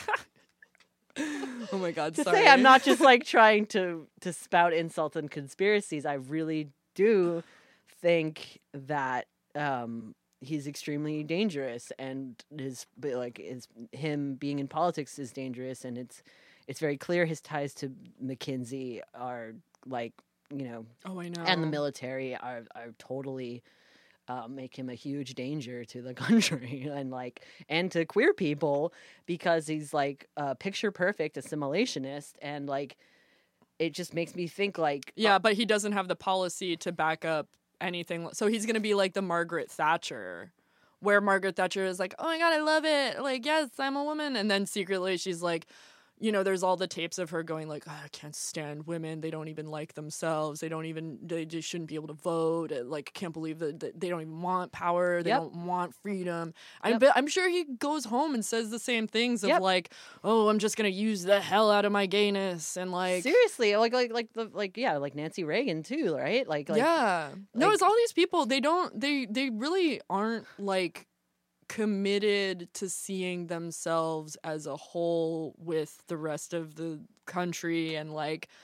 Oh my god, To sorry. say I'm not just like trying to to spout insults and conspiracies. I really do think that um, he's extremely dangerous, and his but, like is him being in politics is dangerous, and it's it's very clear his ties to McKinsey are like you know Oh, I know. and the military are are totally uh, make him a huge danger to the country and like and to queer people because he's like a picture perfect assimilationist and like it just makes me think like Yeah, but he doesn't have the policy to back up anything. So he's going to be like the Margaret Thatcher, where Margaret Thatcher is like, oh my God, I love it. Like, yes, I'm a woman. And then secretly she's like, you know, there's all the tapes of her going like, oh, I can't stand women. They don't even like themselves. They don't even, they just shouldn't be able to vote. Uh, Like, can't believe that that they don't even want power. They Yep. don't want freedom. I'm, Yep. but I'm sure he goes home and says the same things of Yep. like, oh, I'm just going to use the hell out of my gayness. And like, seriously like like like the like yeah like Nancy Reagan too right like like yeah. No, like- it's all these people. They don't. They they really aren't like committed to seeing themselves as a whole with the rest of the country and like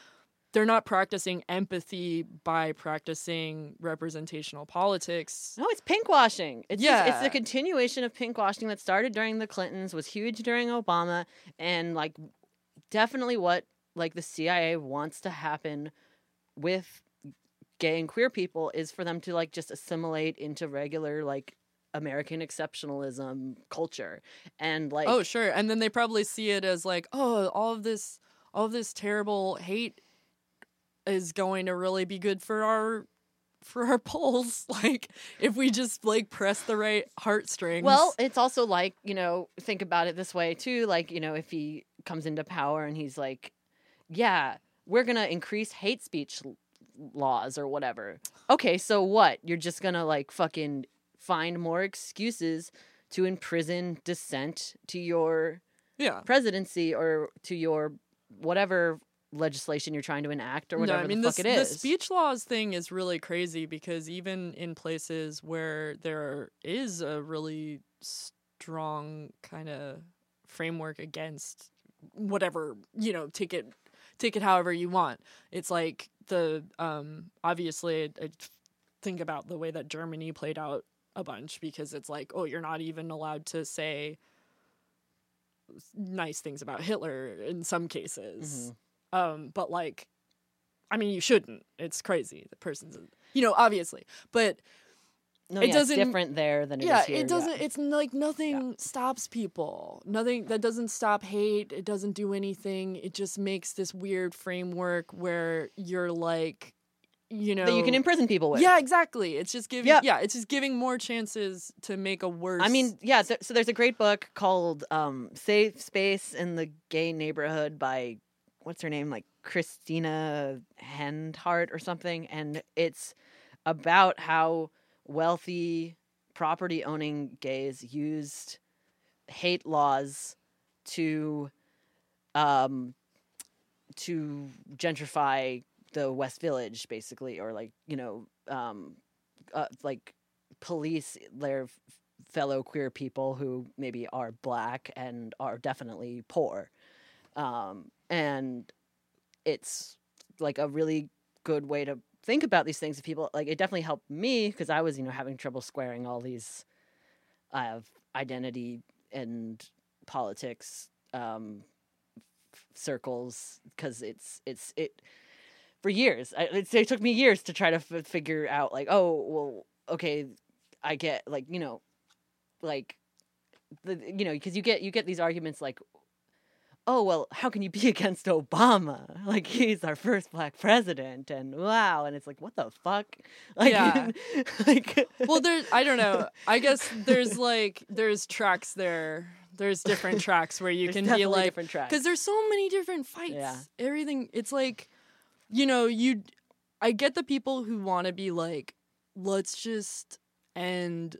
they're not practicing empathy by practicing representational politics. No, it's pinkwashing. It's Yeah. just, it's a continuation of pinkwashing that started during the Clintons, was huge during Obama, and like definitely what like the C I A wants to happen with gay and queer people is for them to like just assimilate into regular like American exceptionalism culture. And like Oh, sure. And then they probably see it as like, oh, all of this all of this terrible hate is going to really be good for our for our polls. Like if we just like press the right heartstrings. Well, it's also like, you know, think about it this way too. Like, you know, if he comes into power and he's like, yeah, we're going to increase hate speech l- laws or whatever. Okay, so what? You're just going to like fucking find more excuses to imprison dissent to your yeah. presidency or to your whatever legislation you're trying to enact or whatever no, I mean, the fuck the, it is. The speech laws thing is really crazy because even in places where there is a really strong kind of framework against whatever, you know, take it, take it however you want. It's like the, um, obviously I, I think about the way that Germany played out a bunch because it's like, oh, you're not even allowed to say nice things about Hitler in some cases. Mhm. Um, but like, I mean, you shouldn't. It's crazy. The person's, you know, obviously, but No, it yeah, doesn't- it's different there than it yeah, is here. it doesn't. Yeah. It's like nothing stops people. Nothing that doesn't stop hate. It doesn't do anything. It just makes this weird framework where you're like, you know, That you can imprison people with. yeah, exactly. It's just giving. Yep. Yeah, it's just giving more chances to make a worse. I mean, yeah. So, so there's a great book called um, "Safe Space in the Gay Neighborhood" by what's her name, like Christina Hendhart or something, and it's about how wealthy property owning gays used hate laws to um to gentrify the West Village, basically, or like, you know, um uh, like police their f- fellow queer people who maybe are black and are definitely poor. Um and it's like a really good way to think about these things. If people like, it definitely helped me because I was, you know, having trouble squaring all these uh, identity and politics um, f- circles because it's it's it for years. I, it, it took me years to try to f- figure out like, oh well, okay, I get like, you know, like the you know, because you get you get these arguments like, oh, well, how can you be against Obama? Like, he's our first black president, and wow. And it's like, what the fuck? Like, Yeah. like well, there. I don't know. I guess there's like there's tracks there. There's different tracks where you there's can be definitely like, different tracks. because there's so many different fights. Yeah. Everything. It's like, you know, you. I get the people who want to be like, let's just end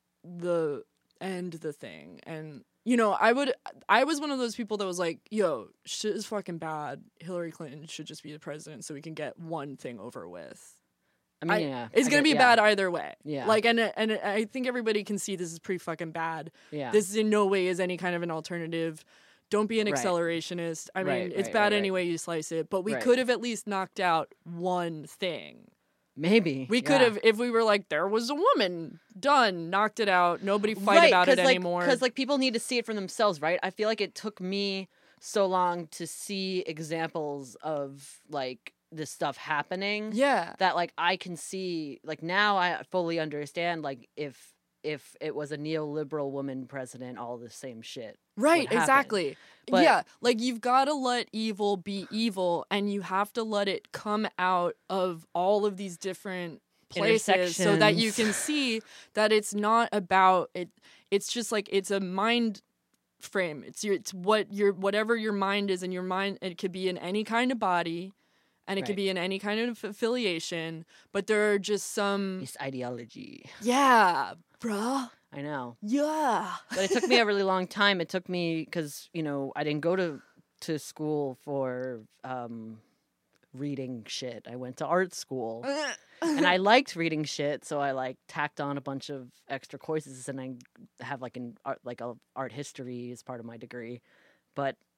the end the thing, and you know, I would. I was one of those people that was like, yo, shit is fucking bad. Hillary Clinton should just be the president so we can get one thing over with. I mean, I- yeah. It's I gonna get- be yeah, bad either way. Yeah. Like, and and I think everybody can see this is pretty fucking bad. Yeah. This in no way is any kind of an alternative. Don't be an Right. accelerationist. I mean, Right, it's right, bad right, right. any way you slice it. But we Right. could have at least knocked out one thing. Maybe. We could yeah. have, if we were like, there was a woman, done, knocked it out. Nobody fight Right, about it 'cause, like, anymore. Because like people need to see it for themselves, right? I feel like it took me so long to see examples of like this stuff happening. yeah, That like I can see like now I fully understand like if if it was a neoliberal woman president, all the same shit. right, happen. exactly. But- yeah, like you've got to let evil be evil, and you have to let it come out of all of these different places so that you Intersections. can see that it's not about it. It's just like it's a mind frame. It's your, it's what your whatever your mind is, and your mind. It could be in any kind of body, and it could Right. be in any kind of affiliation. But there are just some, This ideology. yeah, bruh, I know. yeah. But it took me a really long time. It took me because you know I didn't go to to school for um, reading shit. I went to art school, and I liked reading shit, so I like tacked on a bunch of extra courses, and I have like an art like a art history as part of my degree. But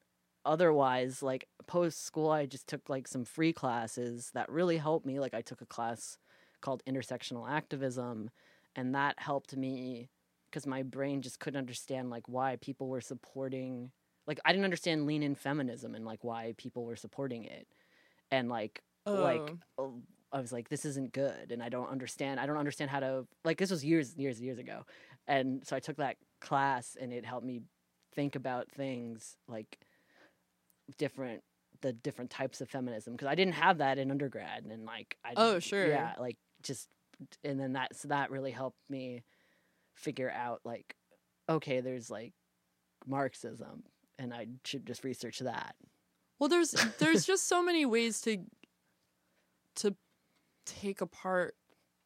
otherwise, like post school, I just took like some free classes that really helped me. Like I took a class called intersectional activism, and that helped me because my brain just couldn't understand like why people were supporting. Like I didn't understand lean in feminism and like why people were supporting it, and like like Oh. I was like, this isn't good, and I don't understand. I don't understand how to like. This was years, years, years ago, and so I took that class, and it helped me think about things like different, the different types of feminism because I didn't have that in undergrad, and like I Oh, sure. yeah, like just and then that so that really helped me figure out like, okay, there's like Marxism, and I should just research that. Well, there's there's just so many ways to to take apart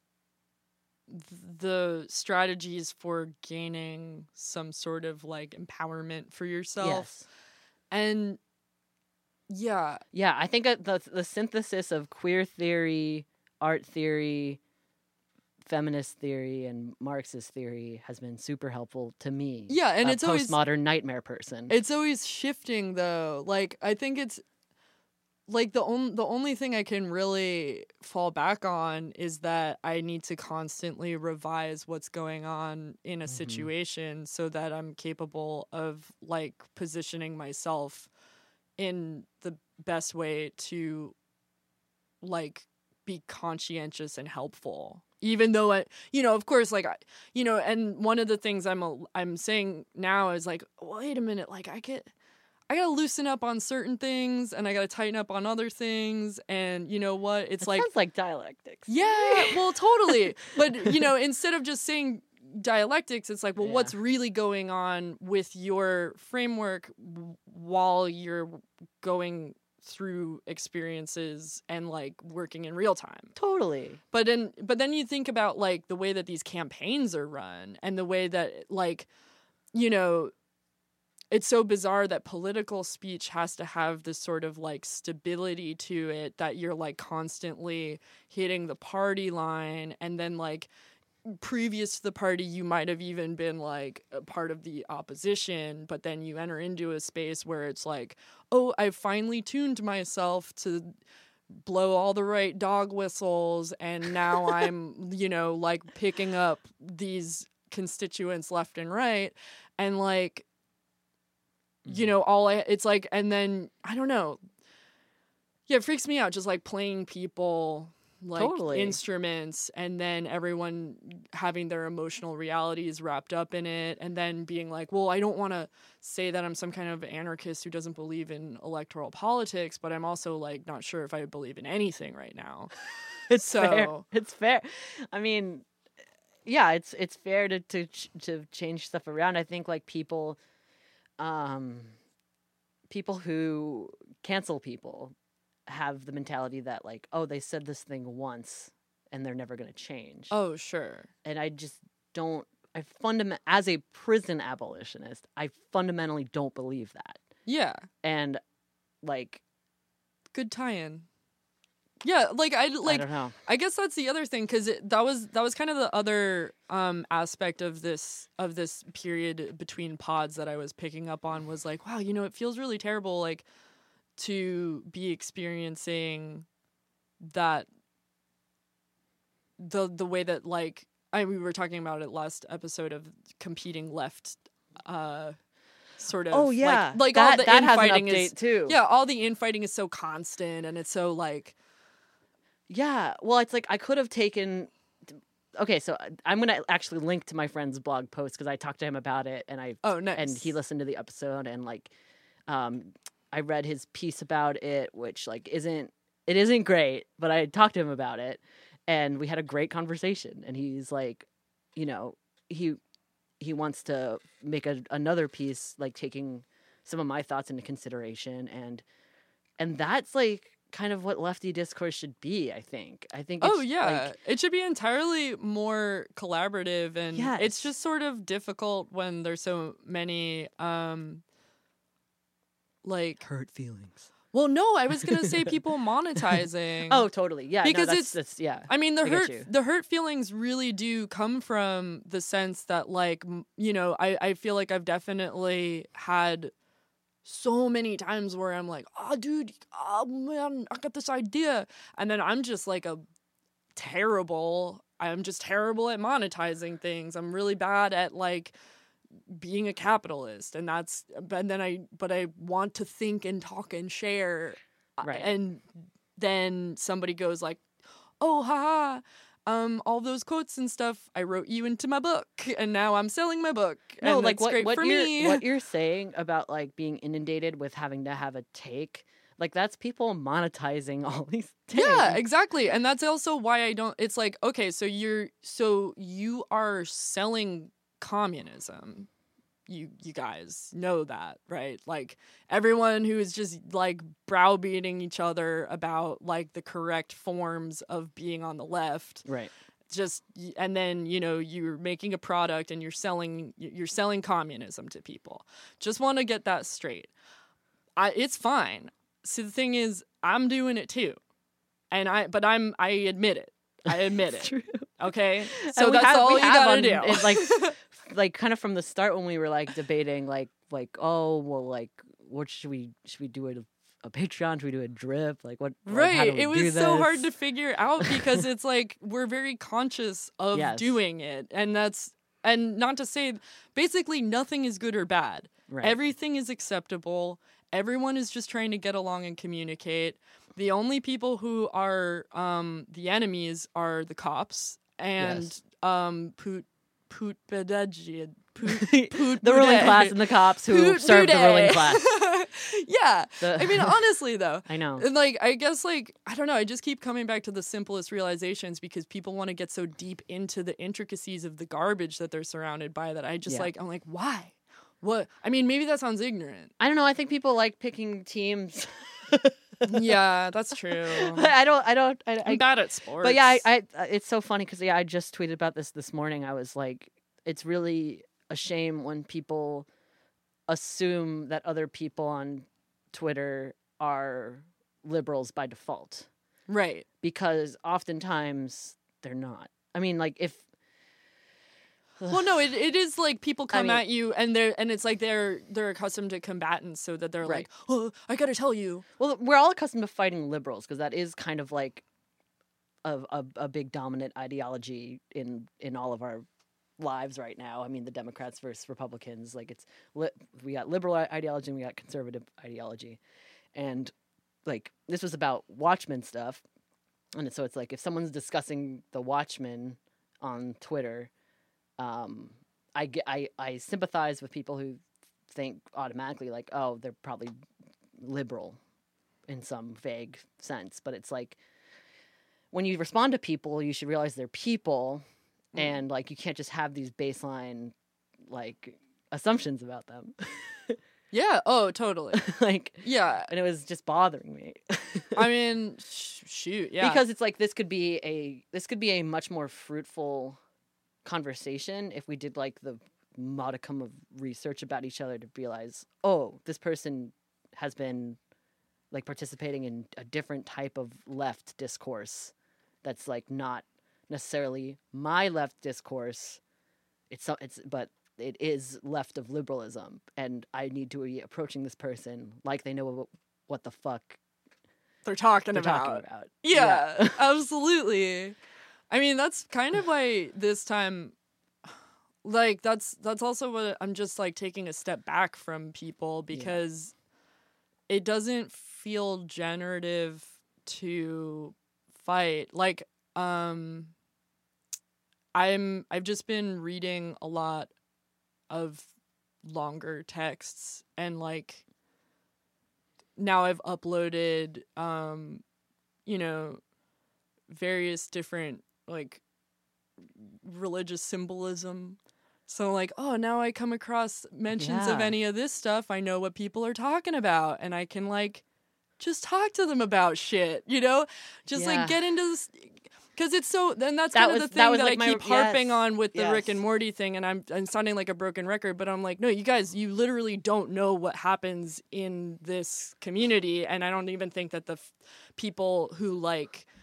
th- the strategies for gaining some sort of like empowerment for yourself. Yes. And yeah, Yeah, I think that the the synthesis of queer theory, art theory, feminist theory, and Marxist theory has been super helpful to me. Yeah, and a it's always- postmodern nightmare person. it's always shifting though. Like I think it's like the only the only thing I can really fall back on is that I need to constantly revise what's going on in a Mhm. situation so that I'm capable of like positioning myself in the best way to like be conscientious and helpful. Even though I, you know, of course, like, I, you know, and one of the things I'm a, I'm saying now is like, wait a minute, like I get, I gotta loosen up on certain things and I gotta tighten up on other things, and you know what? It's It like, sounds like dialectics. yeah, well, totally. But you know, instead of just saying dialectics, it's like, well, Yeah. what's really going on with your framework w- while you're going through experiences and like working in real time. Totally. But then but then you think about like the way that these campaigns are run and the way that like, you know, it's so bizarre that political speech has to have this sort of like stability to it, that you're like constantly hitting the party line, and then like previous to the party you might have even been like a part of the opposition, but then you enter into a space where it's like, oh, I've finally tuned myself to blow all the right dog whistles, and now I'm, you know, like picking up these constituents left and right, and like, you know, all I it's like, and then I don't know, yeah, it freaks me out just like playing people like Totally. instruments, and then everyone having their emotional realities wrapped up in it, and then being like, well, I don't want to say that I'm some kind of anarchist who doesn't believe in electoral politics, but I'm also like not sure if I believe in anything right now. It's So- fair. It's fair. I mean, yeah, it's it's fair to to ch- to change stuff around. I think like people, um, people who cancel people have the mentality that like, oh, they said this thing once and they're never going to change. Oh, sure. And I just don't. I fundament as a prison abolitionist, I fundamentally don't believe that. Yeah. And like, Good tie-in. Yeah, like I I like don't know. I guess that's the other thing, because that was that was kind of the other um, aspect of this of this period between pods that I was picking up on, was like, wow, you know, it feels really terrible, like to be experiencing that the the way that like I we were talking about it last episode of competing left, uh, sort of. Oh yeah, like, like that all the that has an infighting update is too. yeah, all the infighting is so constant, and it's so like. Yeah, well, it's like I could have taken. Okay, so I'm gonna actually link to my friend's blog post because I talked to him about it, and I Oh, nice. and he listened to the episode, and like, um, I read his piece about it, which like isn't it isn't great, but I talked to him about it, and we had a great conversation. And he's like, you know, he he wants to make a, another piece, like taking some of my thoughts into consideration, and and that's like. Kind of what lefty discourse should be, I think. I think it's Oh yeah, like, it should be entirely more collaborative, and Yes. it's just sort of difficult when there's so many um like hurt feelings. well no, I was going to say people monetizing. Oh, totally. Yeah, no, Because that's, it's- that's yeah. I mean, the I get hurt you. the hurt feelings really do come from the sense that like, m- you know, I I feel like I've definitely had so many times where I'm like, oh, dude, oh, man, I got this idea. And then I'm just like a terrible, I'm just terrible at monetizing things. I'm really bad at like being a capitalist. And that's, and then I, but I want to think and talk and share. Right. And then somebody goes like, oh, haha. Um, all those quotes and stuff, I wrote you into my book, and now I'm selling my book. No, and like that's what great what for you're me. what you're saying about like being inundated with having to have a take, like that's people monetizing all these things. Yeah, exactly. And that's also why I don't. It's like, okay, so you're so you are selling communism. You you guys know that, right? Like everyone who is just like browbeating each other about like the correct forms of being on the left. Right. Just and then, you know, you're making a product and you're selling you're selling communism to people. Just want to get that straight. I it's fine. So the thing is, I'm doing it too. And I but I'm I admit it. I admit it. True. Okay? And So we that's have- all we you have got to on- do. It's like like kind of from the start when we were like debating like like oh well like what should we should we do a, a Patreon, should we do a drip, like what like, how Right. do we It was do so hard this? to figure out because it's like we're very conscious of Yes. doing it. And that's and not to say basically nothing is good or bad. Right. Everything is acceptable. Everyone is just trying to get along and communicate. The only people who are um, the enemies are the cops and Yes. um, Put Put Bededji- Put Put the ruling Boudet. class and the cops who Put serve the ruling Boudet. class. Yeah. The- I mean, honestly, though. I know. And like, I guess, like, I don't know. I just keep coming back to the simplest realizations because people want to get so deep into the intricacies of the garbage that they're surrounded by that I just Yeah. like, I'm like, why? What? I mean, maybe that sounds ignorant. I don't know. I think people like picking teams. Yeah, that's true. I don't. I don't. I, I, I'm bad at sports. But yeah, I, I uh, it's so funny because yeah, I just tweeted about this this morning. I was like, it's really a shame when people assume that other people on Twitter are liberals by default, right. because oftentimes they're not. I mean, like if Well, no, it, it is like people come mean- at you and they're and it's like they're they're accustomed to combatants, so that they're Right. like, oh, I gotta tell you. well, we're all accustomed to fighting liberals because that is kind of like a, a a big dominant ideology in in all of our lives right now. I mean, the Democrats versus Republicans, like it's li- we got liberal i- ideology and we got conservative ideology, and like this was about Watchmen stuff, and so it's like if someone's discussing the Watchmen on Twitter, um, I get I I sympathize with people who think automatically like, oh, they're probably liberal in some vague sense, but it's like when you respond to people, you should realize they're people. Mm. And like you can't just have these baseline like assumptions about them. Yeah. Oh, totally. like Yeah. and it was just bothering me. I mean, sh- shoot. Yeah. Because it's like this could be a this could be a much more fruitful conversation if we did like the modicum of research about each other to realize, oh, this person has been like participating in a different type of left discourse that's like not necessarily my left discourse. It's so- it's but it is left of liberalism, and I need to be approaching this person like they know what, what the fuck they're talking they're about. talking about. Yeah, absolutely. I mean, that's kind of why this time, like, that's that's also what I'm just like taking a step back from people because it doesn't feel generative to fight. Like, um, I'm I've just been reading a lot of longer texts and like now I've uploaded um you know various different like religious symbolism, so like, oh, now I come across mentions of Yeah. any of this stuff, I know what people are talking about and I can like just talk to them about shit, you know, just Yeah. like get into this. Because it's so, then that's That kind was- of the that thing was, that, like, I my- keep harping yes, on with the Rick yes. and Morty thing, and I'm I'm sounding like a broken record, but I'm like, no, you guys, you literally don't know what happens in this community, and I don't even think that the f- people who like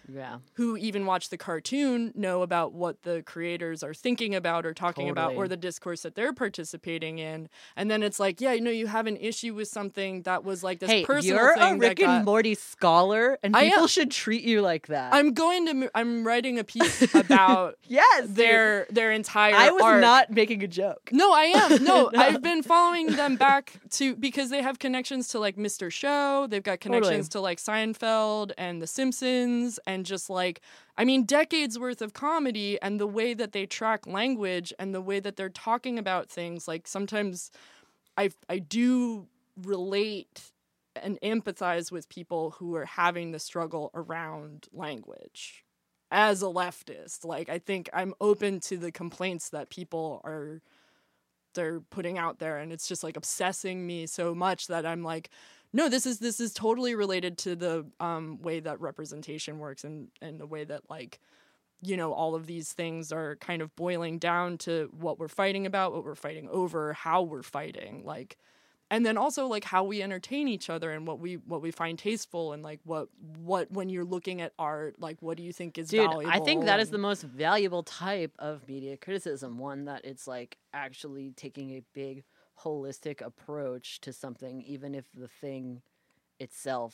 Yeah. who even watch the cartoon know about what the creators are thinking about or talking about, Totally. or the discourse that they're participating in. And then it's like, yeah, you know, you have an issue with something that was like this Hey, personal you're thing a that Rick and got. Morty scholar, and I people am. should treat you like that. I'm going to. mo- I'm writing a piece about yes, dude. their their entire. I was arc. not making a joke. No, I am. No, No. I've been following them back to because they have connections to like Mister Show. They've got connections Totally. to like Seinfeld and The Simpsons, and just like I mean, decades worth of comedy, and the way that they track language and the way that they're talking about things. Like sometimes, I I do relate and empathize with people who are having the struggle around language. As a leftist, like I think I'm open to the complaints that people are they're putting out there, and it's just like obsessing me so much that I'm like, no, this is this is totally related to the um, way that representation works, and and the way that like, you know, all of these things are kind of boiling down to what we're fighting about, what we're fighting over, how we're fighting, like. And then also like how we entertain each other and what we what we find tasteful, and like what what when you're looking at art, like what do you think is Dude, valuable? I think that is and- the most valuable type of media criticism. One that it's like actually taking a big holistic approach to something, even if the thing itself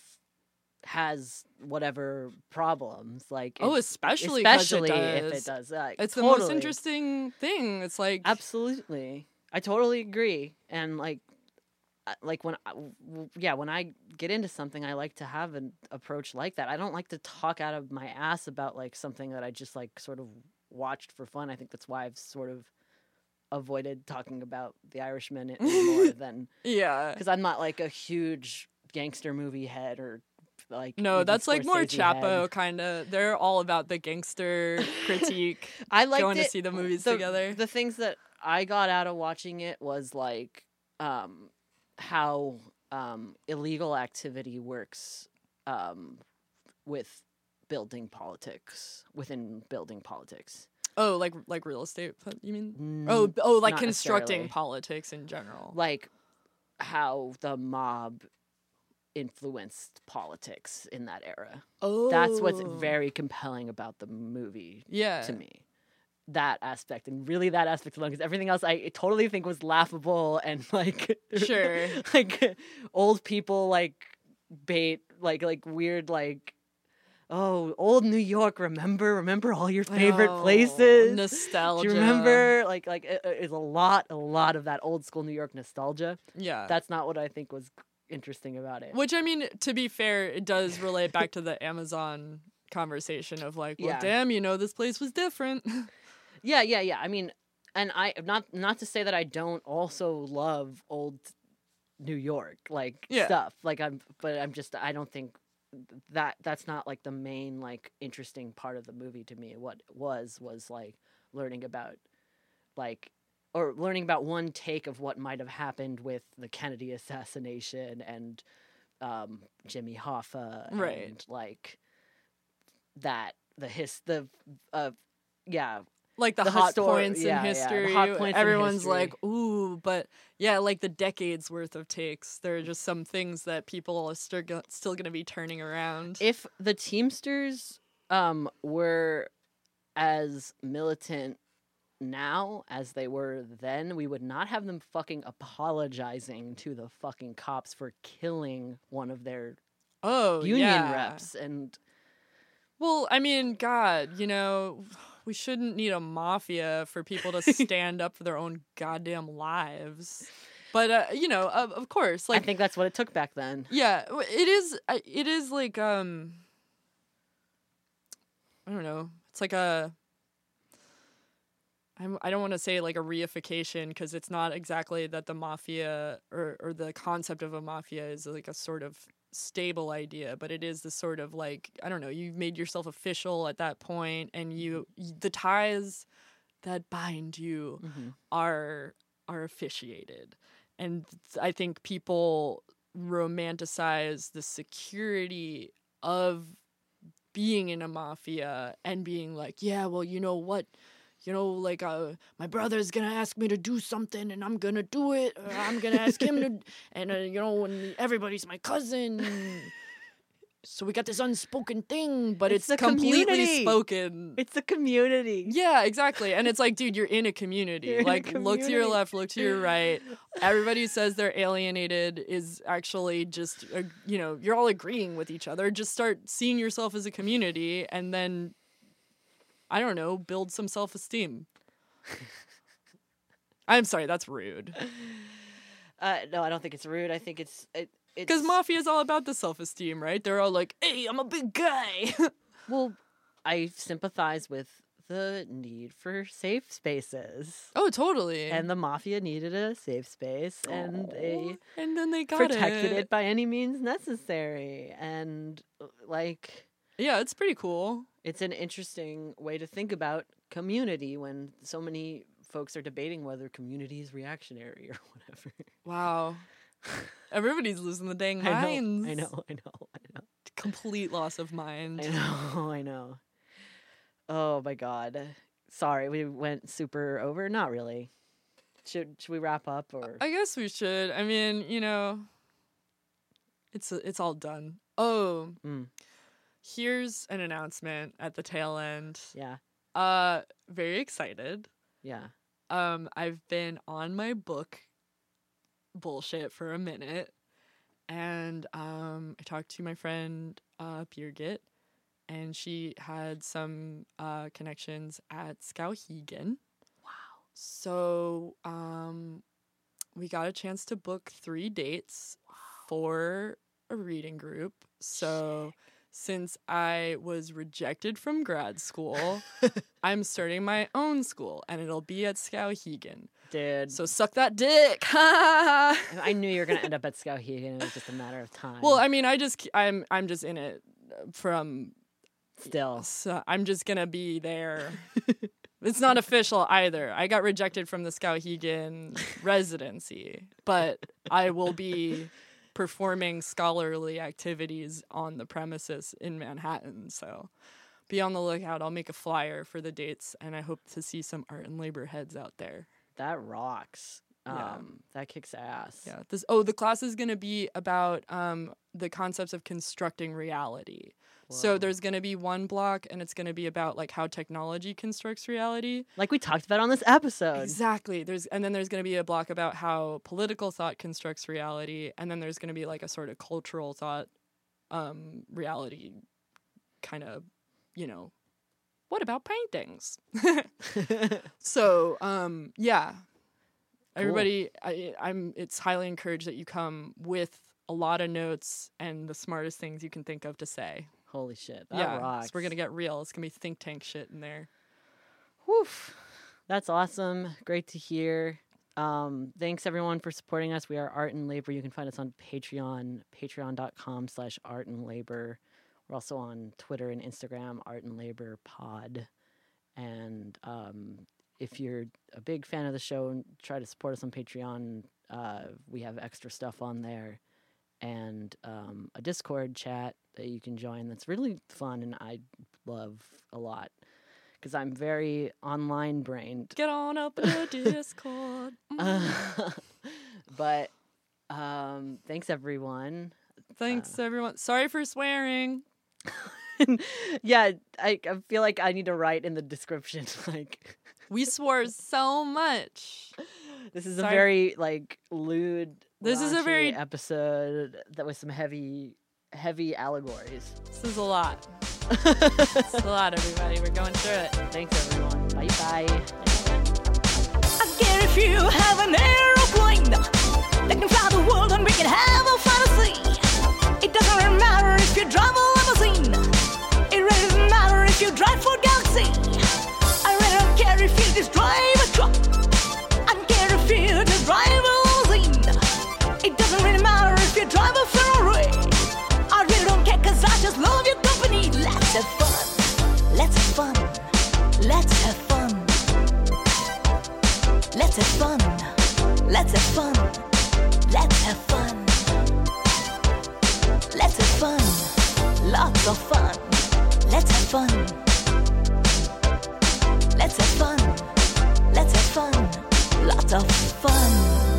has whatever problems. Like Oh, it- especially 'cause it especially if does. it does. Like, It's the most totally. interesting thing. It's like Absolutely, I totally agree. And like, I- like when, I, w- yeah, when I get into something, I like to have an approach like that. I don't like to talk out of my ass about like something that I just like sort of watched for fun. I think that's why I've sort of avoided talking about The Irishman more than yeah. because I'm not like a huge gangster movie head or like No, even that's like more Scorsese Chapo head. kind of. They're all about the gangster critique. I liked going to it- see the movies the, together. The things that I got out of watching it was like um, how um, illegal activity works um, with building politics within building politics. Oh, like like real estate, you mean? Mm, Oh, b- oh, like not constructing necessarily. politics in general. like how the mob influenced politics in that era. Oh, That's what's very compelling about the movie yeah. to me. That aspect, and really that aspect alone, because everything else I totally think was laughable and like Sure. like old people like bait, like like weird like oh old New York. Remember, remember all your favorite Oh, places. nostalgia. Do you remember? Like like it, it's a lot, a lot of that old school New York nostalgia. Yeah. That's not what I think was interesting about it. Which I mean, to be fair, it does relate back to the Amazon conversation of like, well, Yeah. damn, you know, this place was different. Yeah, yeah, yeah. I mean, and I not not to say that I don't also love old New York like Yeah. stuff. Like I'm, but I'm just I don't think that that's not like the main like interesting part of the movie to me. What was was like learning about like or learning about one take of what might have happened with the Kennedy assassination and um, Jimmy Hoffa, Right. And like that the his the uh yeah. like the, The hot histor- points yeah, in yeah, the history. hot points in Everyone's history. like, ooh, but yeah, like the decades worth of takes. There are just some things that people are still go- still going to be turning around. If the Teamsters um were as militant now as they were then, we would not have them fucking apologizing to the fucking cops for killing one of their oh, union yeah. reps. And Well, I mean, God, you know, we shouldn't need a mafia for people to stand up for their own goddamn lives. But uh, you know, of, of course, like I think that's what it took back then. yeah, w- it is. uh, It is like um, I don't know. It's like a. I'm, I don't want to say like a reification because it's not exactly that the mafia or or the concept of a mafia is like a sort of stable idea, but it is the sort of like I don't know. You've made yourself official at that point, and you the ties that bind you Mhm. are are officiated. And I think people romanticize the security of being in a mafia and being like, yeah, well, you know what? You know, like, uh, my brother's gonna ask me to do something and I'm gonna do it. Or I'm gonna ask him to, and, uh, you know, and everybody's my cousin. so we got this unspoken thing, but it's, It's the completely community. spoken. It's a community. Yeah, exactly. And it's like, dude, you're in a community. You're in a like, look to your community. left, look to your right. Everybody who says they're alienated is actually just, uh, you know, you're all agreeing with each other. Just start seeing yourself as a community and then, I don't know, build some self-esteem. I'm sorry, that's rude. Uh, no, I don't think it's rude. I think it's it. Because Mafia is all about the self-esteem, right? They're all like, hey, I'm a big guy. Well, I sympathize with the need for safe spaces. Oh, totally. And the Mafia needed a safe space, and they and then they got protected it. it by any means necessary. And, uh, like, Yeah, it's pretty cool. it's an interesting way to think about community when so many folks are debating whether community is reactionary or whatever. Wow. Everybody's losing the dang I minds. know, I know, I know, I know. Complete loss of mind. I know, I know. Oh my god. Sorry, we went super over. Not really. Should should we wrap up or I guess we should. I mean, you know, it's it's all done. Oh, Mm. here's an announcement at the tail end. yeah, Uh, very excited. yeah. Um, I've been on my book bullshit for a minute, and um, I talked to my friend uh, Birgit, and she had some uh, connections at Skowhegan. Wow. So um, we got a chance to book three dates for a reading group. So since I was rejected from grad school, I'm starting my own school, and it'll be at Skowhegan. Dude. So suck that dick. well, I knew you were gonna end up at Skowhegan. It was just a matter of time. I mean, I just I'm I'm just in it from still. so I'm just gonna be there. It's not official either. I got rejected from the Skowhegan residency, but I will be performing scholarly activities on the premises in Manhattan. So be on the lookout. I'll make a flyer for the dates, and I hope to see some art and labor heads out there. That rocks. Um, Yeah. that kicks ass. Yeah. This oh, the class is gonna be about um the concepts of constructing reality. So Whoa. there's gonna be one block, and it's gonna be about like how technology constructs reality. Like we talked about on this episode. Exactly. There's and then there's gonna be a block about how political thought constructs reality, and then there's gonna be like a sort of cultural thought, um, reality, kind of, you know, what about paintings? So um, yeah. Cool. Everybody, I, I'm. It's highly encouraged that you come with a lot of notes and the smartest things you can think of to say. Holy shit. That yeah, rocks. so we're gonna get real. It's gonna be think tank shit in there. Whew. That's awesome. Great to hear. Um, thanks everyone for supporting us. We are Art and Labor. You can find us on Patreon, patreon.com slash art and labor. We're also on Twitter and Instagram, Art and Labor Pod. And um, if you're a big fan of the show, try to support us on Patreon. Uh, we have extra stuff on there. And um, a Discord chat that you can join that's really fun and I love a lot. Because I'm very online brained. Get on up in the Discord. Mm. Uh, but um, thanks, everyone. Thanks, everyone. Sorry for swearing. Yeah, I, I feel like I need to write in the description. Like, We swore so much. this is a Sorry. very like lewd. This is a raunchy very- episode that was some heavy, heavy allegories. This is a lot. It's a lot, everybody. We're going through it. Thanks, everyone. Bye bye. I care if you have an aeroplane that can fly the world and we can have a fantasy. It doesn't really matter if you drive a limousine. It really doesn't matter if you drive for Galaxy. I really don't care if you just drive a truck. I don't care if you just drive a limousine. It doesn't really matter if you drive a Ferrari. I really don't care cause I just love your company. Let's have fun. Let's have fun. Let's have fun. Let's have fun. Let's have fun. Let's have fun. Let's have fun. Lots of fun. Let's have fun. Let's have fun. Let's have fun. Lots of fun.